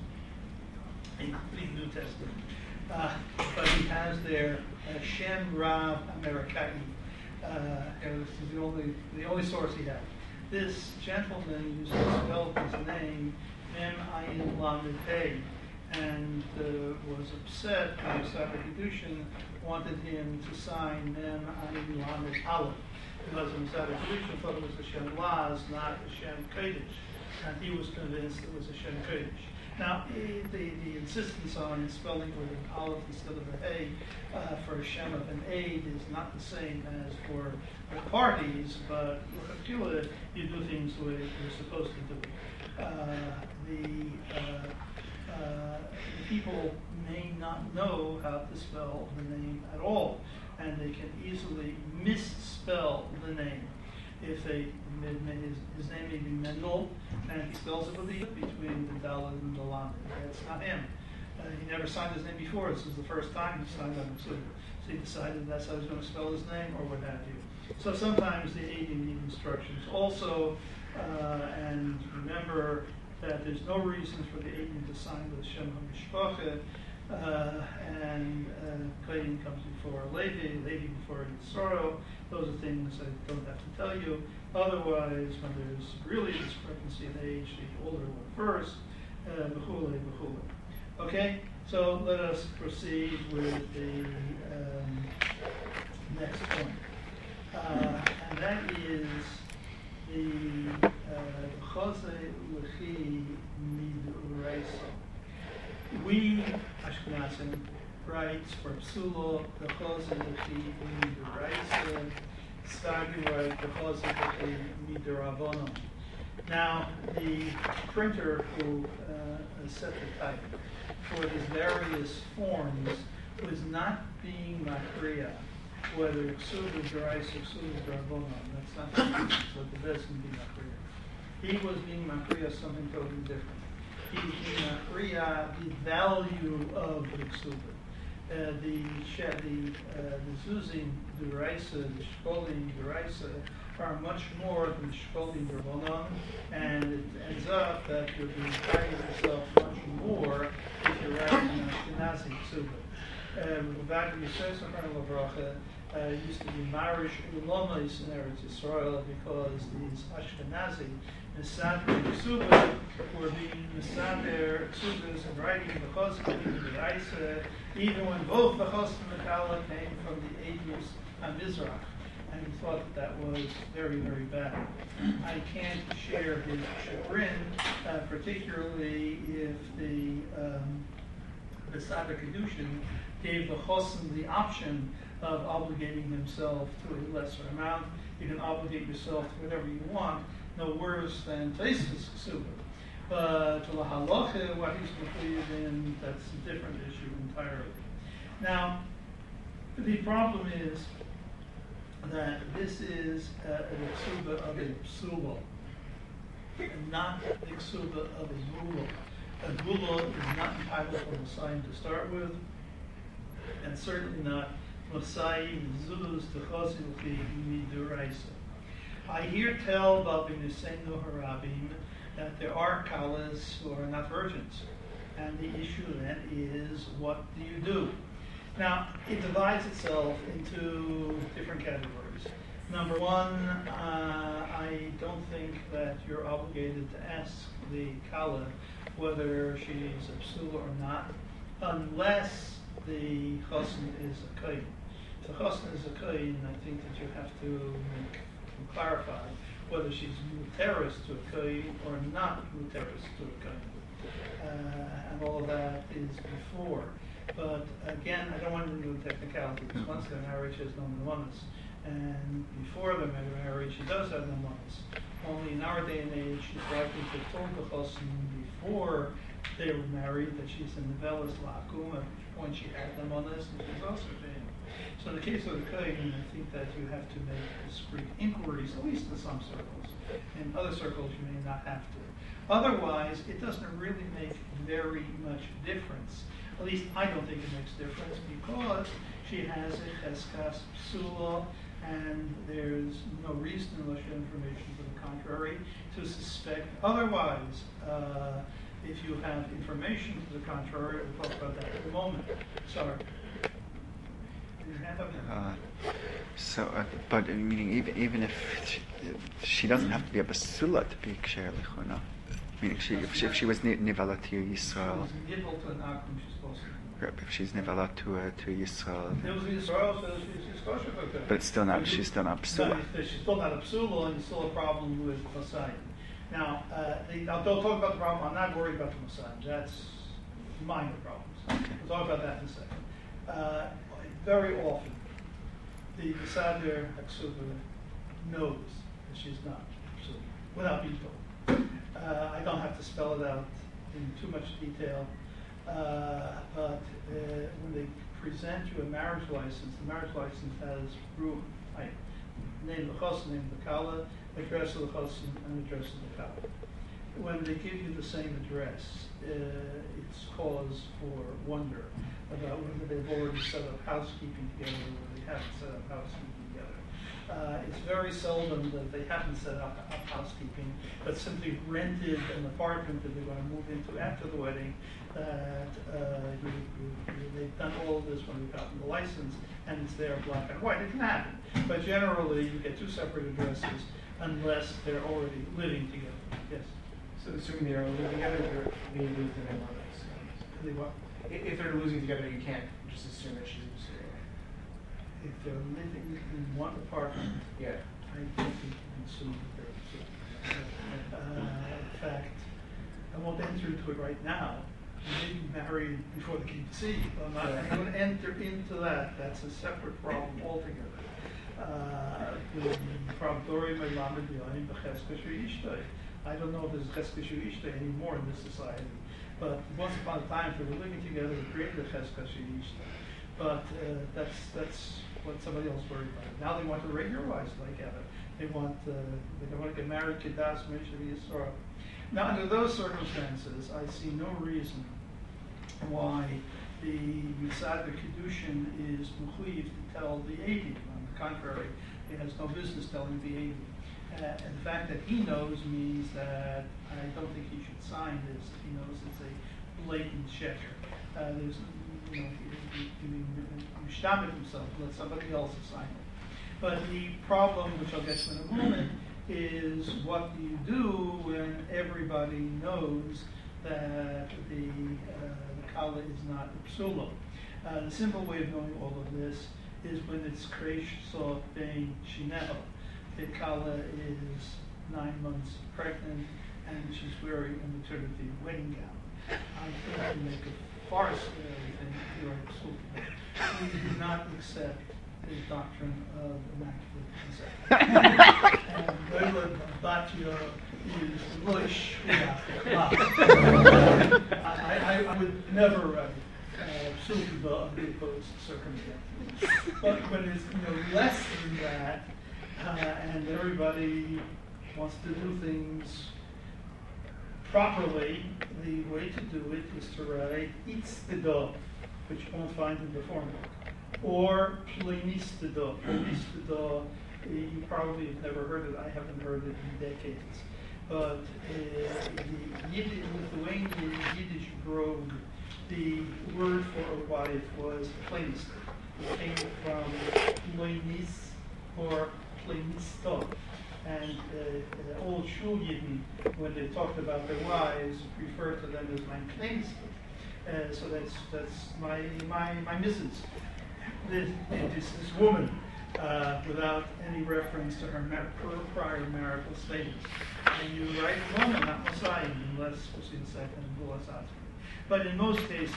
including New Testament. Uh, but he has there uh, Shem Rav Amerikai. Uh, and this is the only the only source he had. This gentleman used to spell his name Mem Ayin Lamed Hey, and uh, was upset when Sabbath Kedushin wanted him to sign Mem Ayin Lamed Aleph, because Sabbath Kedushin thought it was a Shem Laz, not a Shem Kodesh, and he was convinced it was a Shem Kodesh. Now, the, the insistence on spelling with an aleph instead of a hey uh, for a shem of an aid is not the same as for the parties, but with you do things the way you're supposed to do it. Uh, the, uh, uh, the people may not know how to spell the name at all, and they can easily misspell the name. If they, his, his name may be Mendel, and he spells it with the between the Dalet and the Lamed. That's not him. Uh, he never signed his name before. This is the first time he signed on Mitzvah. So he decided that's how he's going to spell his name, or what have you. So sometimes the eidim need instructions. Also, uh, and remember that there's no reason for the eidim to sign with Shem HaMishpacha, uh, and uh, Kohen comes before Levi, Levi before Yisro. Those are things I don't have to tell you. Otherwise, when there's really a discrepancy in age, the older one first, b'chule, uh, b'chule. Okay, so let us proceed with the um, next point. Uh, and that is the Chose Lechi Midoraisa. We, Ashkenazim, writes for Psulo, the Chose Lechi Midoraisa. Stagi write the Chose Lechi Midoravono. Now, the printer who uh, set the type for these various forms was not being Makriya, whether Ksuba Drais or Ksuba Dravonon. That's not what the best can be Makriya. He was being Makriya something totally different. He was being Makriya the value of the Ksuba. Uh, the the, uh, the Zuzim Duraisa, the Shkolim Duraisa, are much more than Shkolim Dravonon, and it ends up that you're being fighting yourself much more if you're writing an Ashkenazi Ksuba. uh, used to be marish ulamas in Eretz Yisrael because these Ashkenazi Mesader Ksubas were being Mesader Ksubas and writing the Chosim and the Isa, even when both the Chosim and the Kala came from the Eidos and Mizrach. And he thought that that was very, very bad. I can't share his chagrin, uh, particularly if the um, the Sada Kedushin gave the Chosim the option of obligating himself to a lesser amount. You can obligate yourself to whatever you want, no worse than Taisus Ksuba. But to the halacha, what he's completed in, that's a different issue entirely. Now, the problem is that this is uh, an ksuba of a psula, and not the ksuba of a gula. A gula is not entitled to Messiah to start with, and certainly not Messiah zuz techazil ki miduraisa. I hear tell about B'Nisenu Harabim that there are kalas who are not virgins, and the issue then is, what do you do? Now, it divides itself into different categories. Number one, uh, I don't think that you're obligated to ask the kala whether she's a psula or not, unless the chassan is a kain. If the chassan is a kain, I think that you have to make, clarify whether she's muteris to a kain or not muteris to a kain. Uh, and all of that is before. But again, I don't want to do technicalities. Once the marriage has no nuance, and before the marriage she does have no nuance. Only in our day and age, she's likely to have told the chassan before they were married that she's in the velas la'akum, at which point she had them on this, and she's also paying. So in the case of the kain, I think that you have to make discrete inquiries, at least in some circles. In other circles, you may not have to. Otherwise, it doesn't really make very much difference. At least I don't think it makes difference, because she has a cheskas psula, and there's no reason, unless you have information to the contrary, to suspect otherwise. Uh, if you have information to the contrary, we'll talk about that in a moment. Sorry. Your hand up? Uh, so, uh, but uh, meaning even even if she, she doesn't have to be a basula to be ksher lichuna. Meaning, she, if, she, if she was nivala to Yisrael, if she's nivala to uh, to Yisrael, but it's still not. She's still not psula. She's still not a psula, and there's still a problem with Messiah. Now, uh, they, I'll don't talk about the problem. I'm not worried about the Messiah. That's minor problems. Okay. We'll talk about that in a second. Uh, very often, the Mesader Aksuba knows that she's not psula without being told. Uh, I don't have to spell it out in too much detail, uh, but uh, when they present you a marriage license, the marriage license has room, right? Name of the chassan, name of the kala, address of the chassan, and address of the kala. When they give you the same address, uh, it's cause for wonder about whether they've already set up housekeeping together or whether they haven't set up housekeeping together. Uh, it's very seldom that they haven't set up, up housekeeping, but simply rented an apartment that they're going to move into after the wedding. That uh, you, you, you, they've done all of this when they've gotten the license, and it's there black and white. It can happen, but generally you get two separate addresses unless they're already living together. Yes. So assuming they're living together, they're, they lose their name on this. They what? If they're losing together, you can't just assume that she's a serial. If they're living in one apartment, Yeah. I don't think you can assume that they're uh, in fact, I won't enter into it right now. They may be married before they came to see. I'm not I'm going to enter into that. That's a separate problem altogether. Uh, the problem I don't know if there's cheskes ishta anymore in this society. But once upon a time, if they were living together, we created a cheskes ishta. But uh, that's that's what somebody else worried about. Now they want to regularize like Evan. They want uh, they don't want to get married to Das Mishavi Yisrael. Now under those circumstances, I see no reason why the Mitzad Kedushin is mechuyev to tell the Eidim. On the contrary, he has no business telling the Eidim. Uh, and the fact that he knows means that I don't think he should sign this. He knows it's a blatant sheker. Uh, there's you know, you, you, you stamp it himself, let somebody else assign it. But the problem, which I'll get to in a moment, is what do you do when everybody knows that the, uh, the kala is not psula? Uh, the simple way of knowing all of this is when it's kreish so bein shineho. The kala is nine months pregnant and she's wearing a maternity wedding gown. I think you make a farce of everything. We do not accept the doctrine of immaculate conception. And Goyla Batya is mush without the clock. I, I, I would never write uh, Sulkiba under opposed circumstances. But when it's you know, less than that, uh, and everybody wants to do things properly, the way to do it is to write Itztida, which you won't find in the form book, or Pleinistida. Pleinistida, you probably have never heard it. I haven't heard it in decades. But uh, the Yiddish, Lithuanian Yiddish brogue, the word for a wife was Pleinist. It came from Pleinis or Pleinista. And uh, uh, old shul Yidden, when they talked about their wives, referred to them as my Pleinista. Uh, so that's that's my my my missus. This, this, this woman, uh, without any reference to her mar- prior marital status. And you write woman, not Messiah, unless we see the second and Bulas Atzma. But in most cases,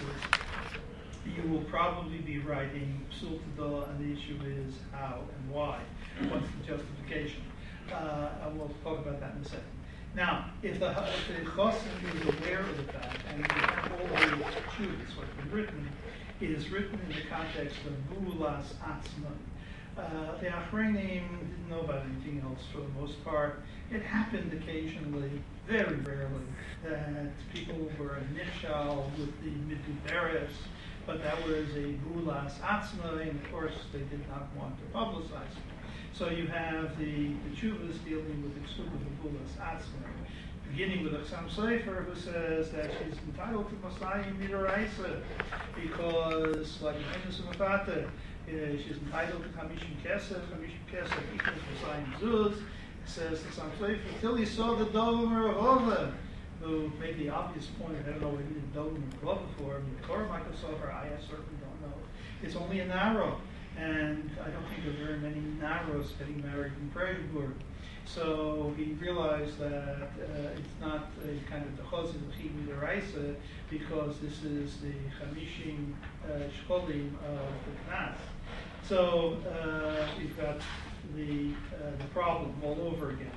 you will probably be writing Psul Tada, and the issue is how and why. What's the justification? Uh, I will talk about that in a second. Now, if the, if the Chassan is aware of the fact, and you have all the truths, what's been written, is written in the context of Bulas Atzma. Uh, the Achreinim didn't know about anything else for the most part. It happened occasionally, very rarely, that people were a nishal with the Miduberes, but that was a Bulas Atzma, and of course they did not want to publicize it. So you have the, the Chuvas dealing with the Ksub of the Bulas Atzma, beginning with Aksam Sefer, who says that she's entitled to Masayim Midaraisa because, like Enes Mafata, uh, she's entitled to Kamishim Kesef, Kamishim Kesef equals Masayim Zuz. It says Aksam Sefer, till he saw the Dovim Rahova, who made the obvious point, I don't know what he did Dovim Rahova for, I mean, the Torah might have saw her, I certainly don't know. It's only an arrow. And I don't think there are very many Naros getting married in Prejburg. So he realized that uh, it's not a kind of the Chos of the Chim Midaraisa, because this is the Chamishim uh, Shkolim of the Knas. So uh, we've got the, uh, the problem all over again.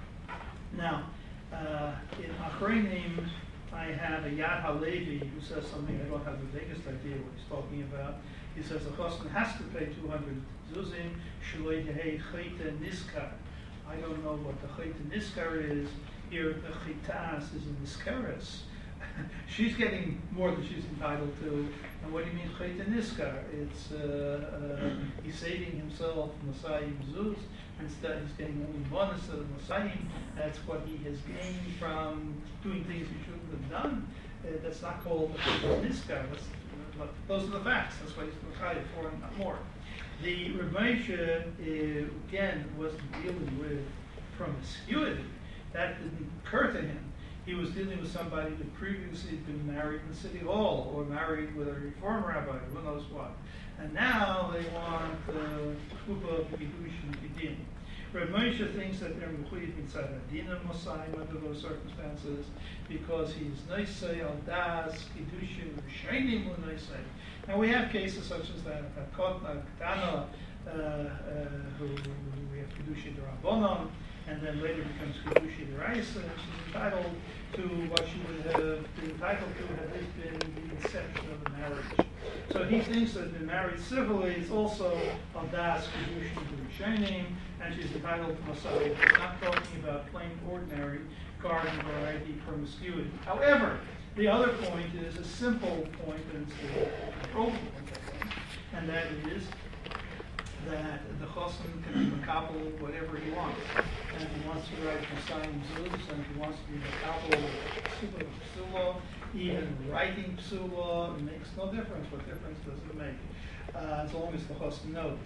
Now, uh, in Achreinim, I have a Yad HaLevi who says something I don't have the vaguest idea what he's talking about. He says the Chosn has to pay two hundred zuzim, shaloi dehei chayta niskar. I don't know what the chayta niskar is. Here the chaytas is a niskaris. She's getting more than she's entitled to. And what do you mean chayta niskar? It's uh, uh, he's saving himself from Masayim zuz. Instead, he's getting only bonus of Masayim. That's what he has gained from doing things he shouldn't have done. Uh, that's not called the chayta niskar. That's, But those are the facts. That's why he's Mechayah for and not more. The Ramesha, uh, again, wasn't dealing with promiscuity. That didn't occur to him. He was dealing with somebody who previously had been married in the city hall or married with a reform rabbi, who knows what. And now they want Chuppah, Kiddush, and Kidin. Rav Moshe thinks that they're Mechuyev Mitzad Adina Mosayim under those circumstances because he's Noisei al Das, Kiddushin, Rishonim Noisei. Now we have cases such as that, Kotna, Ketana, uh, uh, who, who we have Kiddushin Rabbanon, and then later becomes Kiddushin Raisa, and she's entitled to what she would have been entitled to had this been the inception of the marriage. So he thinks that been married civilly is also al Das, Kiddushin, Rishonim, and she's entitled to Messiah. He's not talking about plain, ordinary, garden variety promiscuity. However, the other point is a simple point, and it's the control point, I think, and that is that the Chosn can be makabel whatever he wants. And if he wants wants to write Messiah Zuz, and he wants to be the capital Psula, Psula, even writing Psula, it makes no difference. What difference does it make? Uh, as long as the Chassan knows.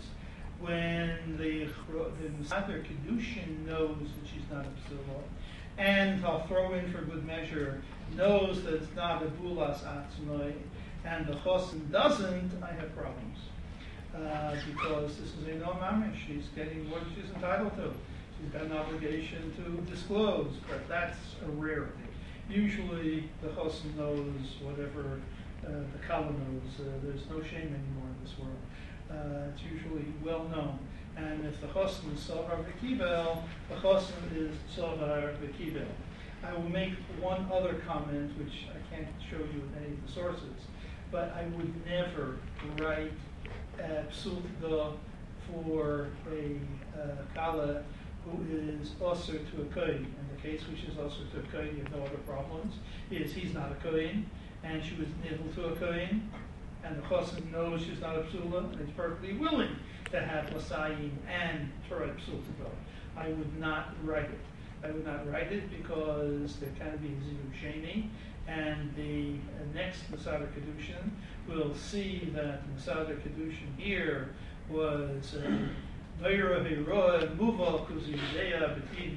When the the Mesader Kedushin knows that she's not a Psula, and I'll throw in for good measure, knows that it's not a Bulas Atzmai, and the Chassan doesn't, I have problems. Uh, because this is a no mamish. She's getting what she's entitled to. She's got an obligation to disclose, but that's a rarity. Usually the Chassan knows whatever uh, the Kala knows. Uh, there's no shame anymore in this world. Uh, it's usually well known. And if the Chassan is Sovar V'Kibel, the Chassan is Sovar V'Kibel. I will make one other comment, which I can't show you in any of the sources, but I would never write uh, Psulta for a uh, Kala who is also to a Kohen. In the case which is also to a Kohen, you have no other problems, is he's not a Kohen, and she was nibble to a Kohen, and the Chassan knows she's not a Psula, and is perfectly willing to have Masayim and Torah Psulta. I would not write it. I would not write it because there can be Zivu Sheni, and the uh, next Mesader Kedushin will see that Mesader Kedushin here was Vayra Heroa Muva Kuzideya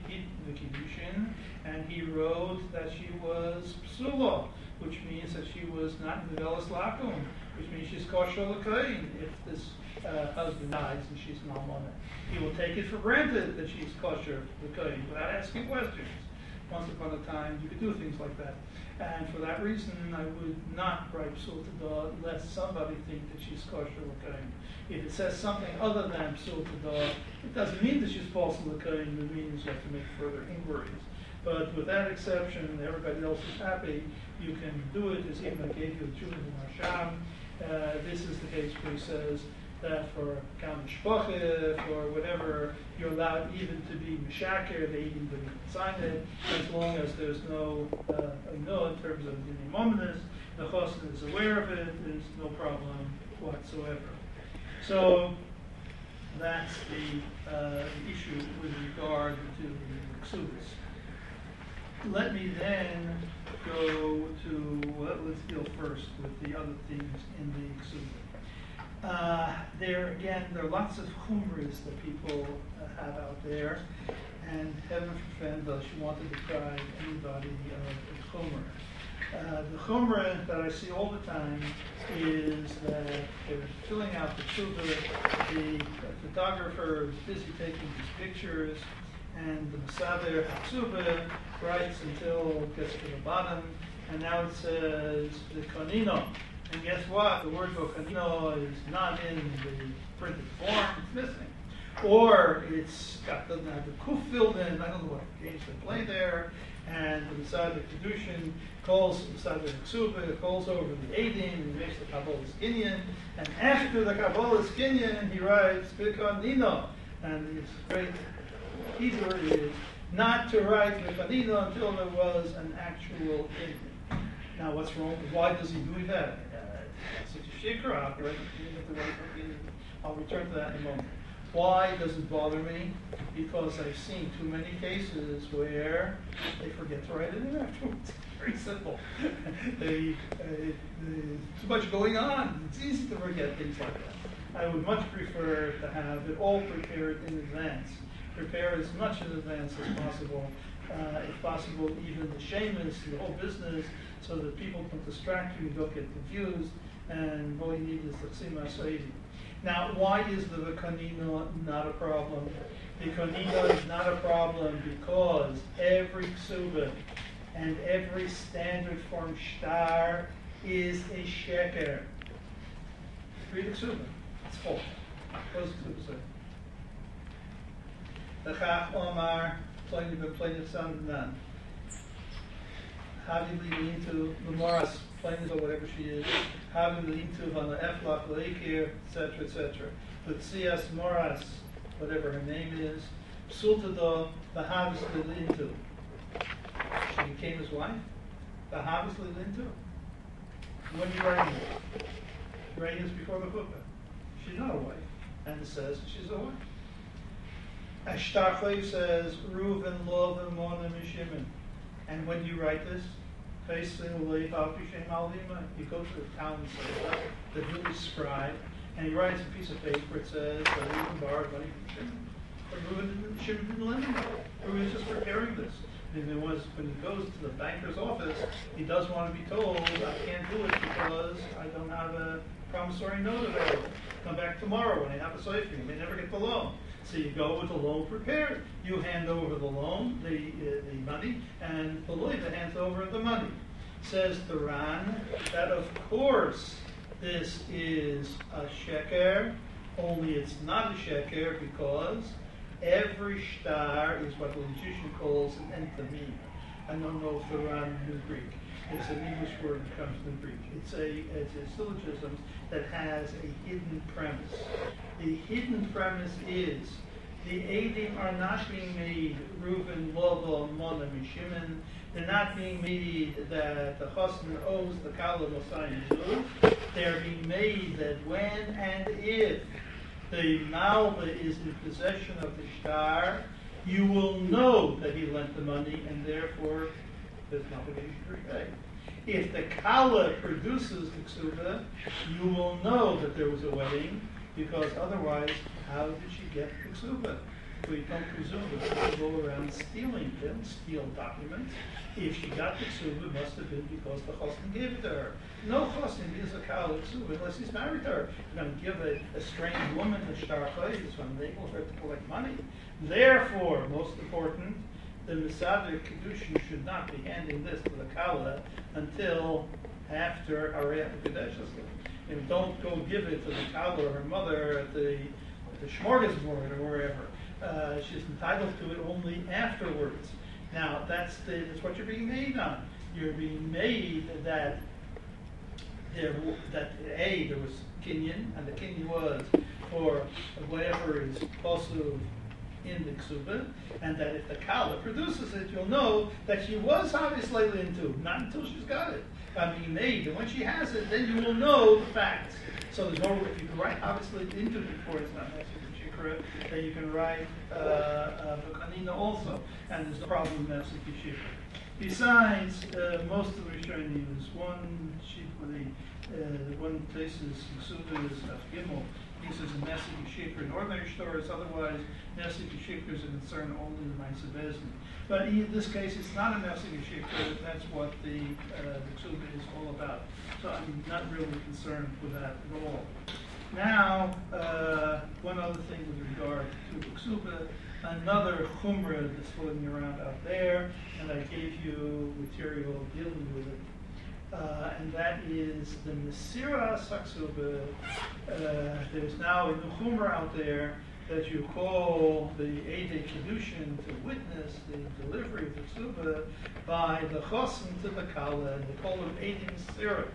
Kedushin, and he wrote that she was Psula, which means that she was not Nevelas Lakum, which means she's kosher l'koyin if this uh, husband dies and she's an almana. He will take it for granted that she's kosher l'koyin without asking questions. Once upon a time, you could do things like that. And for that reason, I would not write Psul Tada lest somebody think that she's kosher l'koyin. If it says something other than Psul Tada, it doesn't mean that she's false l'koyin. It means you have to make further inquiries. But with that exception, everybody else is happy. You can do it as even I gave you the children in Hasham. Uh, this is the case where he says that for Kam Shpoche, for whatever, you're allowed even to be Mishaker, they even didn't sign it, as long as there's no, uh, no in terms of the Mominus, the Chassan is aware of it, there's no problem whatsoever. So that's the uh, issue with regard to the Ksubis. Let me then go to, well, let's deal first with the other things in the Ksubah. Uh, there, again, there are lots of chumras that people uh, have out there, and heaven forfend us, you want to deprive anybody of a chumrah. Uh, the chumrah that I see all the time is that they're filling out the Ksubah, the photographer is busy taking these pictures, and the Mesader Haksubah writes until it gets to the bottom, and now it says the Konino. And guess what? The word Konino is not in the printed form, it's missing. Or it's got, doesn't have the kuf filled in, I don't know what games they play there, and the Mesader Kedushin calls the Mesader Haksubah, calls over the Eidim, and he makes the Kabbalah Skinyan, and after the Kabbalah Skinyan, he writes Konino. And it's great. Easier it is not to write Mekanino until there was an actual Indian. Now, what's wrong? Why does he do that? Uh, it's a shikra operator. I'll return to that in a moment. Why does it bother me? Because I've seen too many cases where they forget to write it in afterwards. Very simple. they, uh, there's too much going on. It's easy to forget things like that. I would much prefer to have it all prepared in advance. Prepare as much in advance as possible, uh, if possible, even the shamus, the whole business, so that people don't distract you, don't get confused, and all you need is the tzima saidi. Now, why is the Konino not a problem? The Konino is not a problem because every ksubah and every standard form shtar is a sheker. Read the ksubah. It's full. Those ksubahs are. The Chach Omar, plenty of plenty of some none. How do you lead into the Moras, plenty of whatever she is? How do you lead into on the Eflach, Leikir, et cetera, et cetera. But C S Moras, whatever her name is, Psultada, the Havis lead into. She became his wife. The Havis lead into. When are you writing it? Writing this before the Chuppah. She's not a wife. And it says she's a wife. Ashtachle says, Reuven, Lov, and Mon, and Shimon. And when you write this, you go to the town and the village scribe, and he writes a piece of paper. It says that Reuven borrowed money from Shimon, but Reuven didn't, Shimon didn't lend him. Reuven was just preparing this. And it was when he goes to the banker's office, he does want to be told, I can't do it because I don't have a promissory note available. Come back tomorrow when I have a safe. You may never get the loan. So you go with the loan prepared. You hand over the loan, the uh, the money, and the lawyer hands over the money. Says the Ran that of course this is a sheker, only it's not a sheker because every shtar is what the logician calls an entamim. I don't know if the Ran knew Greek. It's an English word that comes from Greek. It's a, it's a syllogism that has a hidden premise. The hidden premise is the Eidim are not being made Reuven, Lova, Mona, and Shimon. They're not being made that the Chosn owes the Kala Mosai Zuz. They're being made that when and if the Malva is in possession of the shtar, you will know that he lent the money, and therefore there's no obligation to repay. If the Kala produces the ksuba, you will know that there was a wedding, because otherwise, how did she get the ksuba? We don't presume that people go around stealing. They don't steal documents. If she got the ksuba, it must have been because the chosn gave it to her. No chosn gives a Kala ksuba unless he's married to her. You're going to give a, a strange woman a shtar chayes when they enable her to collect money. Therefore, most important, the Mesader Kedushin should not be handing this to the Kala until after Arayat Kodesh. And don't go give it to the Kala or her mother at the, at the Shmorgasbord or wherever. Uh, she's entitled to it only afterwards. Now, that's, the, that's what you're being made on. You're being made that there, that A, there was Kinyan, and the Kinyan was for whatever is also in the ksuba, and that if the Kala produces it, you'll know that she was obviously into, not until she's got it. I mean, made, and when she has it, then you will know the facts. So there's no, if you can write obviously into it before it's not necessary shikra, then you can write uh, uh, Kanina also, and there's no problem with necessary shikra. Besides, uh, most of the Rishonim use one sheet with the uh, one place is ksuba is Af Gimel. This is a Nesek Yeshikra in ordinary stores, otherwise Nesek Yeshikra is a concern only in the Ma'aseh Bezdin. But in this case, it's not a Nesek Yeshikra, that's what the, uh, the Ksuba is all about. So I'm not really concerned with that at all. Now, uh, one other thing with regard to the Ksuba, another Chumrah that's floating around out there, and I gave you material dealing with it. Uh, and that is the Mesira Saksuba. Uh, there's now a Chumrah out there that you call the Eidei Kedushin to witness the delivery of the Ksuba by the Chosn to the Kala, and they call them Eidei Mesira.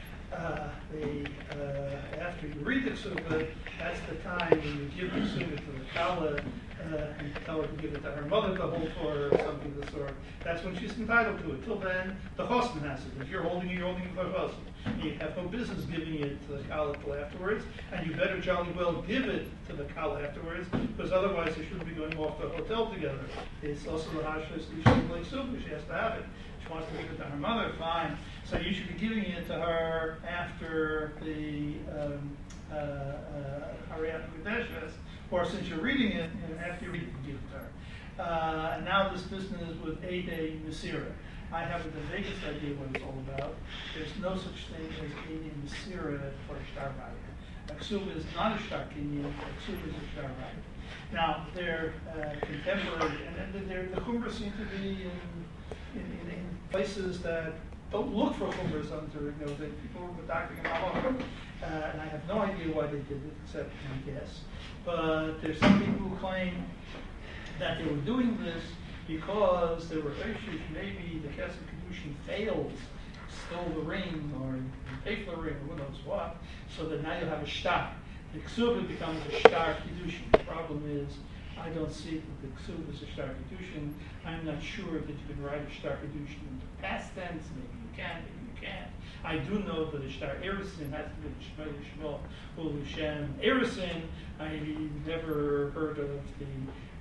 Uh, they, uh, after you read the Ksuba, that's the time when you give the Ksuba to the Kala, uh, and tell her to give it to her mother to hold for her or something of the sort. That's when she's entitled to it. Till then, the Chosn has it. If you're holding it, you're holding it for the Chosn. You have no business giving it to the Kala till afterwards, and you better jolly well give it to the Kala afterwards, because otherwise they shouldn't be going off to a hotel together. It's also the Hashas Ksuba. She has to have it. She wants to give it to her mother, fine. So you should be giving it to her after the um, uh, uh, Arayat Kodeshes, or since you're reading it, you know, after you read it, you give it to her. Uh, and now this business with Eidei Mesira. I have the vaguest idea what it's all about. There's no such thing as Eidei Mesira for a shtar raya. A ksuba is not a shtar kinyan, a ksuba is a shtar raya. Now, they're uh, contemporary, and, and they're, the chumrah seem to be in, in, in, in places that don't look for chumras under, you know, that people were doctoring them all over. Uh, and I have no idea why they did it, except I guess. But there's some people who claim that they were doing this because there were issues. Maybe the Kesef Kedushin failed, stole the ring, or paid for the ring, or who knows what, so that now you have a shtar. The ksuba becomes a shtar Kedushin. The problem is, I don't see that the ksuba is a shtar Kedushin. I'm not sure that you can write a shtar Kedushin into past tense. Maybe you can, maybe you can't. I do know that a shtar Erisin has to be Shmuel Shmuel Ulu Shem Erisin. I never heard of the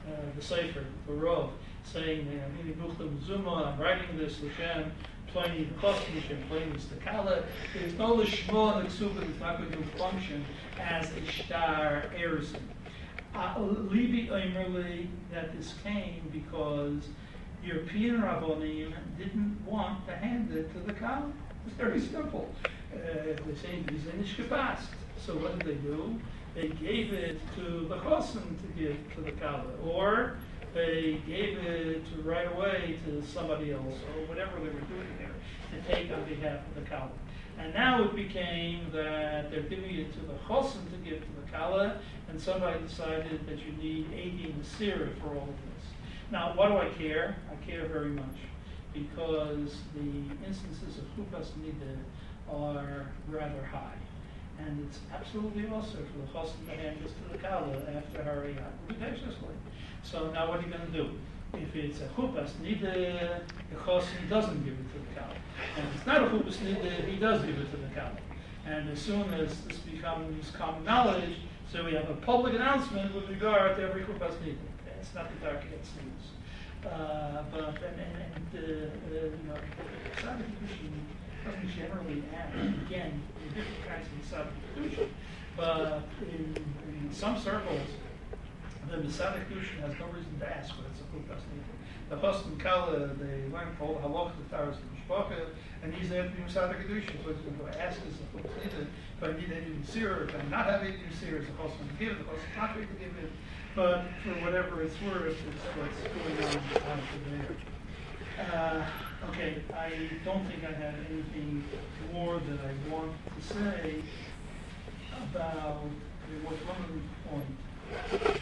uh, the Sefer, the Rov, saying, "Mini Buchlam Zuma, I'm writing this L'Shem, Pliny the Kosmish and Pliny the Kala." There's no L'Shmo and L'Ksuba that's not going to function as a Shtar Erison. Uh, Libi Omerli, that this came because European Rabbonim didn't want to hand it to the Kala. It's very simple. Uh, they say it's nicht gepasst. So what did they do? They gave it to the Chosin to give to the Kala, or they gave it to right away to somebody else, or whatever they were doing there, to take on behalf of the Kala. And now it became that they're giving it to the Chosin to give to the Kala, and somebody decided that you need eighty Nasira for all of this. Now, why do I care? I care very much, because the instances of Chupas Nida are rather high. And it's absolutely also for the Chosin to hand this to the Kala after Hariyat, repetitiously. So now what are you going to do? If it's a Chupas Nida, the Chosin doesn't give it to the Kala. And if it's not a Chupas Nida, he does give it to the Kala. And as soon as this becomes common knowledge, so we have a public announcement with regard to every Chupas Nida. It's not the dark gets news. Uh, but, and, and, and uh, uh, you know, Sabbath Kedushin doesn't generally ask, again, in different kinds of Sabbath Kedushin, but in, in some circles, the Masada Kedushin has no reason to ask what it's a Chupas Nida. The Chosin Kala, they learn all the halachas, the Taras, the Mishpacha, and he's there to be Masada Kedushin. So he's going to ask is a Chupas Nida, if I need any Nasir, if I not have any Nasir, is the Chosin to give it, the Chosin not going to give it. But for whatever it's worth, it's what's going on out there. Uh, okay, I don't think I have anything more that I want to say about, there was one other point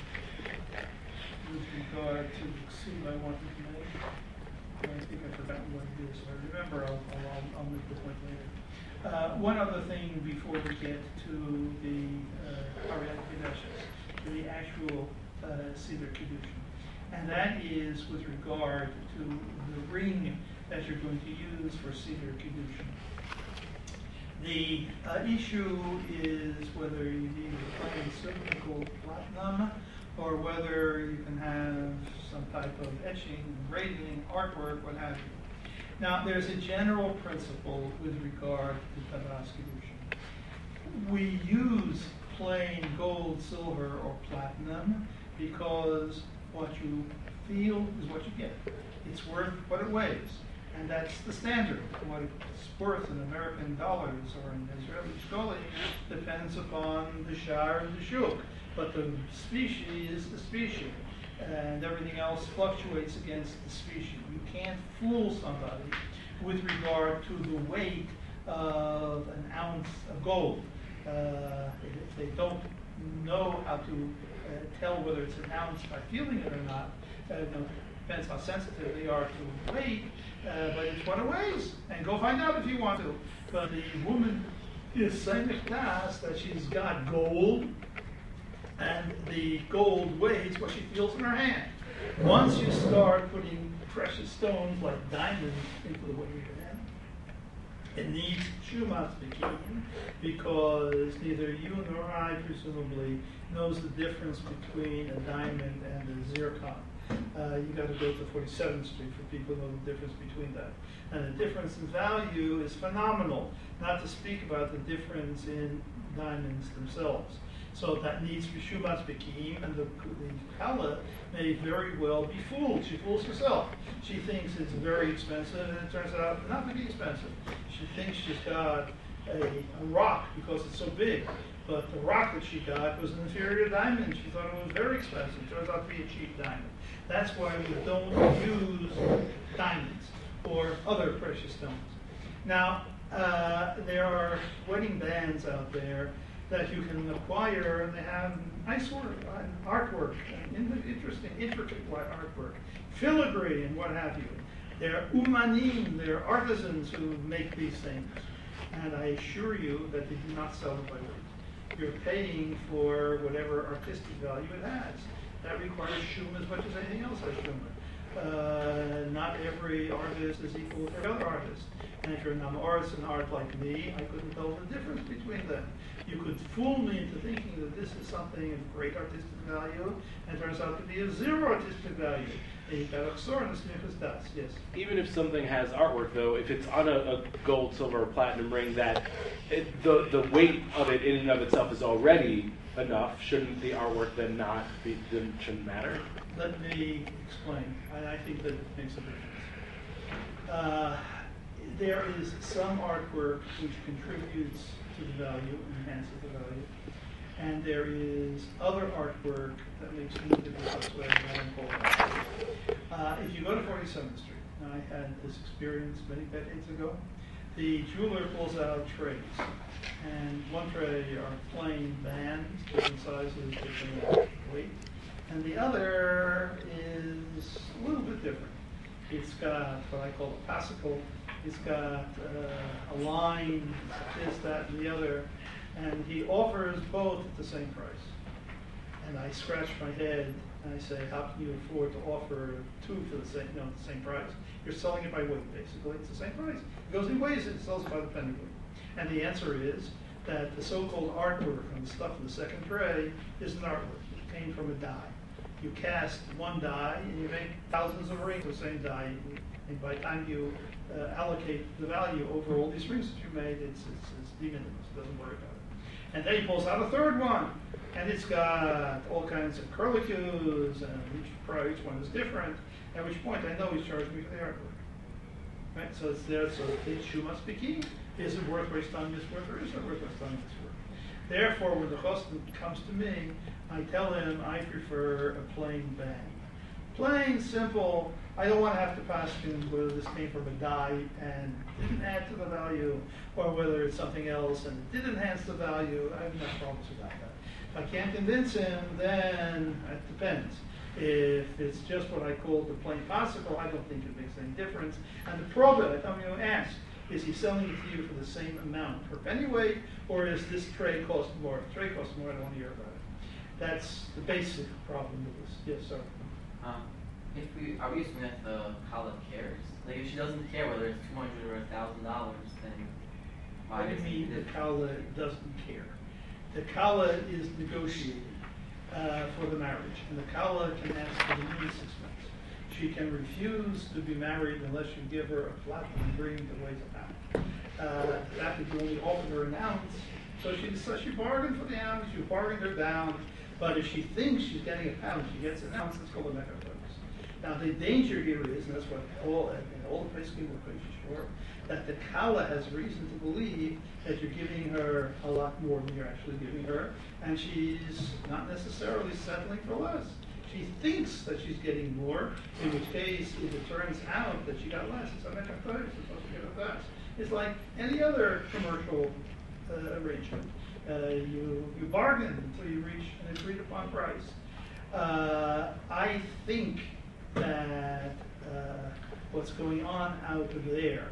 with regard to the Ksub I wanted to make. I think I've forgotten what it is. If I remember, I'll, I'll, I'll make the point later. Uh, one other thing before we get to the Hariyat Kedushes, to the actual uh, Seder Kedushin. And that is with regard to the ring that you're going to use for Seder Kedushin. The uh, issue is whether you need a plain cylindrical platinum or whether you can have some type of etching, engraving, artwork, what have you. Now, there's a general principle with regard to Tavas Kedushin. We use plain gold, silver, or platinum because what you feel is what you get. It's worth what it weighs. And that's the standard. What it's worth in American dollars or in Israeli shekeli depends upon the shar and the shuk. But the species is the species. And everything else fluctuates against the species. You can't fool somebody with regard to the weight of an ounce of gold. Uh, if they don't know how to uh, tell whether it's an ounce by feeling it or not, uh, you know, depends how sensitive they are to weight, uh, but it's what it weighs. And go find out if you want to. But the woman is saying that she's got gold, and the gold weighs what she feels in her hand. Once you start putting precious stones like diamonds into the weight of your hand, it needs Shumat Bekin, because neither you nor I, presumably, knows the difference between a diamond and a zircon. Uh, you got to go to forty-seventh Street for people who know the difference between that. And the difference in value is phenomenal, not to speak about the difference in diamonds themselves. So that needs Rishumat Bekim, and the, the Kala may very well be fooled. She fools herself. She thinks it's very expensive, and it turns out not to be expensive. She thinks she's got a, a rock because it's so big, but the rock that she got was an inferior diamond. She thought it was very expensive. It turns out to be a cheap diamond. That's why we don't use diamonds or other precious stones. Now, uh, there are wedding bands out there that you can acquire, and they have nice work, uh, artwork, and interesting, intricate artwork, filigree, and what have you. They're umanim, they're artisans who make these things. And I assure you that they do not sell it by weight. You're paying for whatever artistic value it has. That requires shum as much as anything else has shum. Uh, not every artist is equal to every other artist. And if you're an artist in art like me, I couldn't tell the difference between them. You could fool me into thinking that this is something of great artistic value, and it turns out to be of zero artistic value. Yes. Even if something has artwork, though, if it's on a, a gold, silver, or platinum ring, that it, the the weight of it in and of itself is already enough, shouldn't the artwork then not be, then shouldn't matter? Let me explain. I, I think that it makes a difference. Uh, there is some artwork which contributes to the value, enhances the value, and there is other artwork that makes me different elsewhere than I don't call that. Uh, if you go to forty-seventh Street, and I had this experience many decades ago, the jeweler pulls out trays, and one tray are plain bands, different sizes, different weight, and the other is a little bit different. It's got what I call a pasicle. It's got uh, a line, this, that, and the other, and he offers both at the same price. And I scratch my head and I say, how can you afford to offer two for the same, you know, the same price? You're selling it by weight, basically. It's the same price. He goes, he weighs it, sells it by the penny weight. And the answer is that the so-called artwork on the stuff in the second tray is an artwork. It came from a die. You cast one die and you make thousands of rings of the same die. And by the time you uh, allocate the value over all these rings that you made, it's, it's, it's de minimis. It doesn't worry about it. And then he pulls out a third one, and it's got all kinds of curlicues, and each, each one is different, at which point I know he's charging me for the artwork. Right? So it's there, so the issue must be key. Is it worth wasting on this work, or is it worth wasting on this work? Therefore, when the chosn comes to me, I tell him I prefer a plain band. Plain, simple. I don't want to have to pass him whether this came from a die and didn't add to the value, or whether it's something else and it did enhance the value. I have no problems about that. If I can't convince him, then it depends. If it's just what I call the plain possible, I don't think it makes any difference. And the problem, I'm going to ask, is he selling it to you for the same amount per pennyweight, or is this tray cost more? If the tray costs more, I don't want to hear about it. That's the basic problem with this. Yes, sir. Um, if we are we assuming that the Kala cares? Like, if she doesn't care whether it's two hundred or a thousand dollars, then why What do does you mean it- the Kala doesn't care? The Kala is negotiated uh, for the marriage, and the Kala can ask for the least expense. She can refuse to be married unless you give her a platinum ring that weighs a pound. Uh, that could only offer her an ounce. So she so she bargained for the ounce, you bargained her down, but if she thinks she's getting a pound, she gets an ounce, it's called a mechatokos. Now the danger here is, and that's what all, and all the places people are pretty sure, that the Kala has reason to believe that you're giving her a lot more than you're actually giving her, and she's not necessarily settling for less. She thinks that she's getting more, in which case, if it turns out that she got less, it's a mechatokos, it's supposed to get a less. It's like any other commercial uh, arrangement. Uh, you, you bargain until you reach an agreed upon price. Uh, I think that uh, what's going on out there,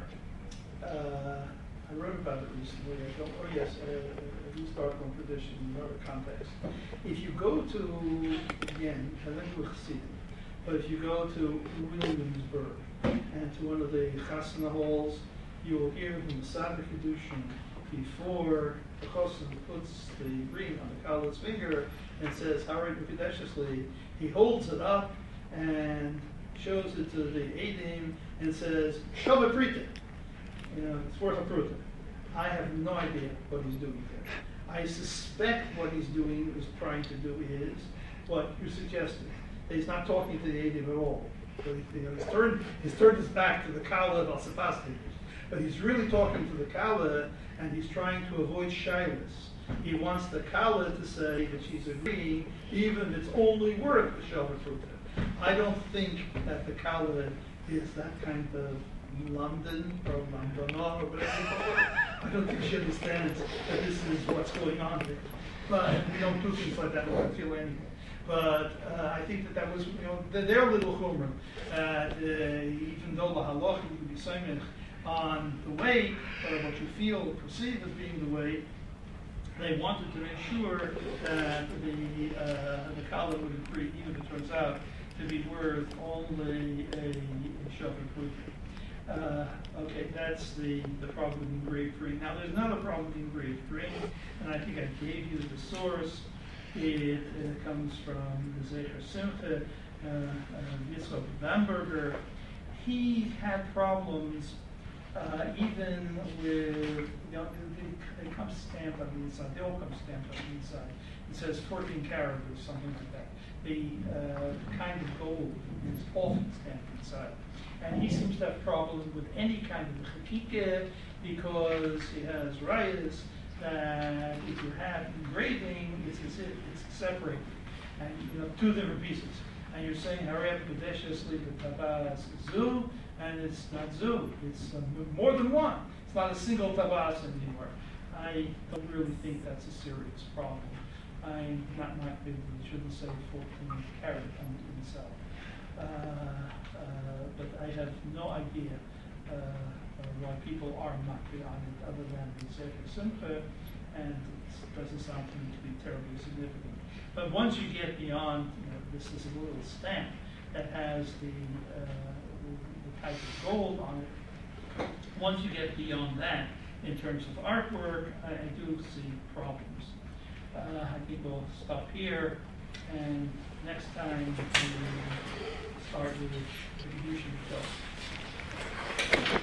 uh, I wrote about it recently. I don't, oh yes, uh, a historical tradition in another context. If you go to, again, I think with Chassidim, but if you go to Williamsburg and to one of the Chasana halls, you will hear from the Sadr Kedushin before the Chosn puts the ring on the Kala's finger and says, Harei B'Kedeshesli, he holds it up and shows it to the Eidim and says, Shava Prita. You know, it's worth a pruta. I have no idea what he's doing there. I suspect what he's doing, is trying to do is what you suggested. He's not talking to the Eidim at all. So he, you know, he's, turned, he's turned his back to the Kala of Al-Sapasti. But he's really talking to the Kala, and he's trying to avoid shyness. He wants the Kala to say that she's agreeing, even if it's only worth the Shava Pruta. I don't think that the Kala is that kind of London or London or whatever you call it. I don't think she understands that this is what's going on there. But we don't do things like that. We don't feel anything. But uh, I think that that was, you know, their little chumrah. Uh, even though the halacha you can be saying on the weight, or what you feel or perceive as being the weight, they wanted to make sure that the uh, the Kala would agree, even if it turns out to be worth only a, a shove improvement. Uh, okay, that's the, the problem with engraved ring. Now, there's another problem with engraved ring, and I think I gave you the source. It, it comes from the Zecher Simcha, uh, uh, Yitzchak Bamberger. He had problems uh, even with, you know, they, they come stamped on the inside. They all come stamped on the inside. It says fourteen karat or something like that. The uh, kind of gold is often stamped inside. And he seems to have problems with any kind of chakika because he has rayas that if you have engraving, it's as if it's separated, and you know two different pieces. And you're saying Hareb Kadeshes the Tabas Zu, and it's not Zu. It's uh, more than one. It's not a single Tabas anymore. I don't really think that's a serious problem. I'm not not big. You shouldn't say fourteen karat on the inside. Uh, uh, but I have no idea uh, uh, why people are not beyond it other than the Zecher Simcha, and it doesn't sound to me to be terribly significant. But once you get beyond, you know, this is a little stamp that has the, uh, the, the type of gold on it, once you get beyond that, in terms of artwork, I, I do see problems. Uh, I think we'll stop here, and next time we start with the distribution of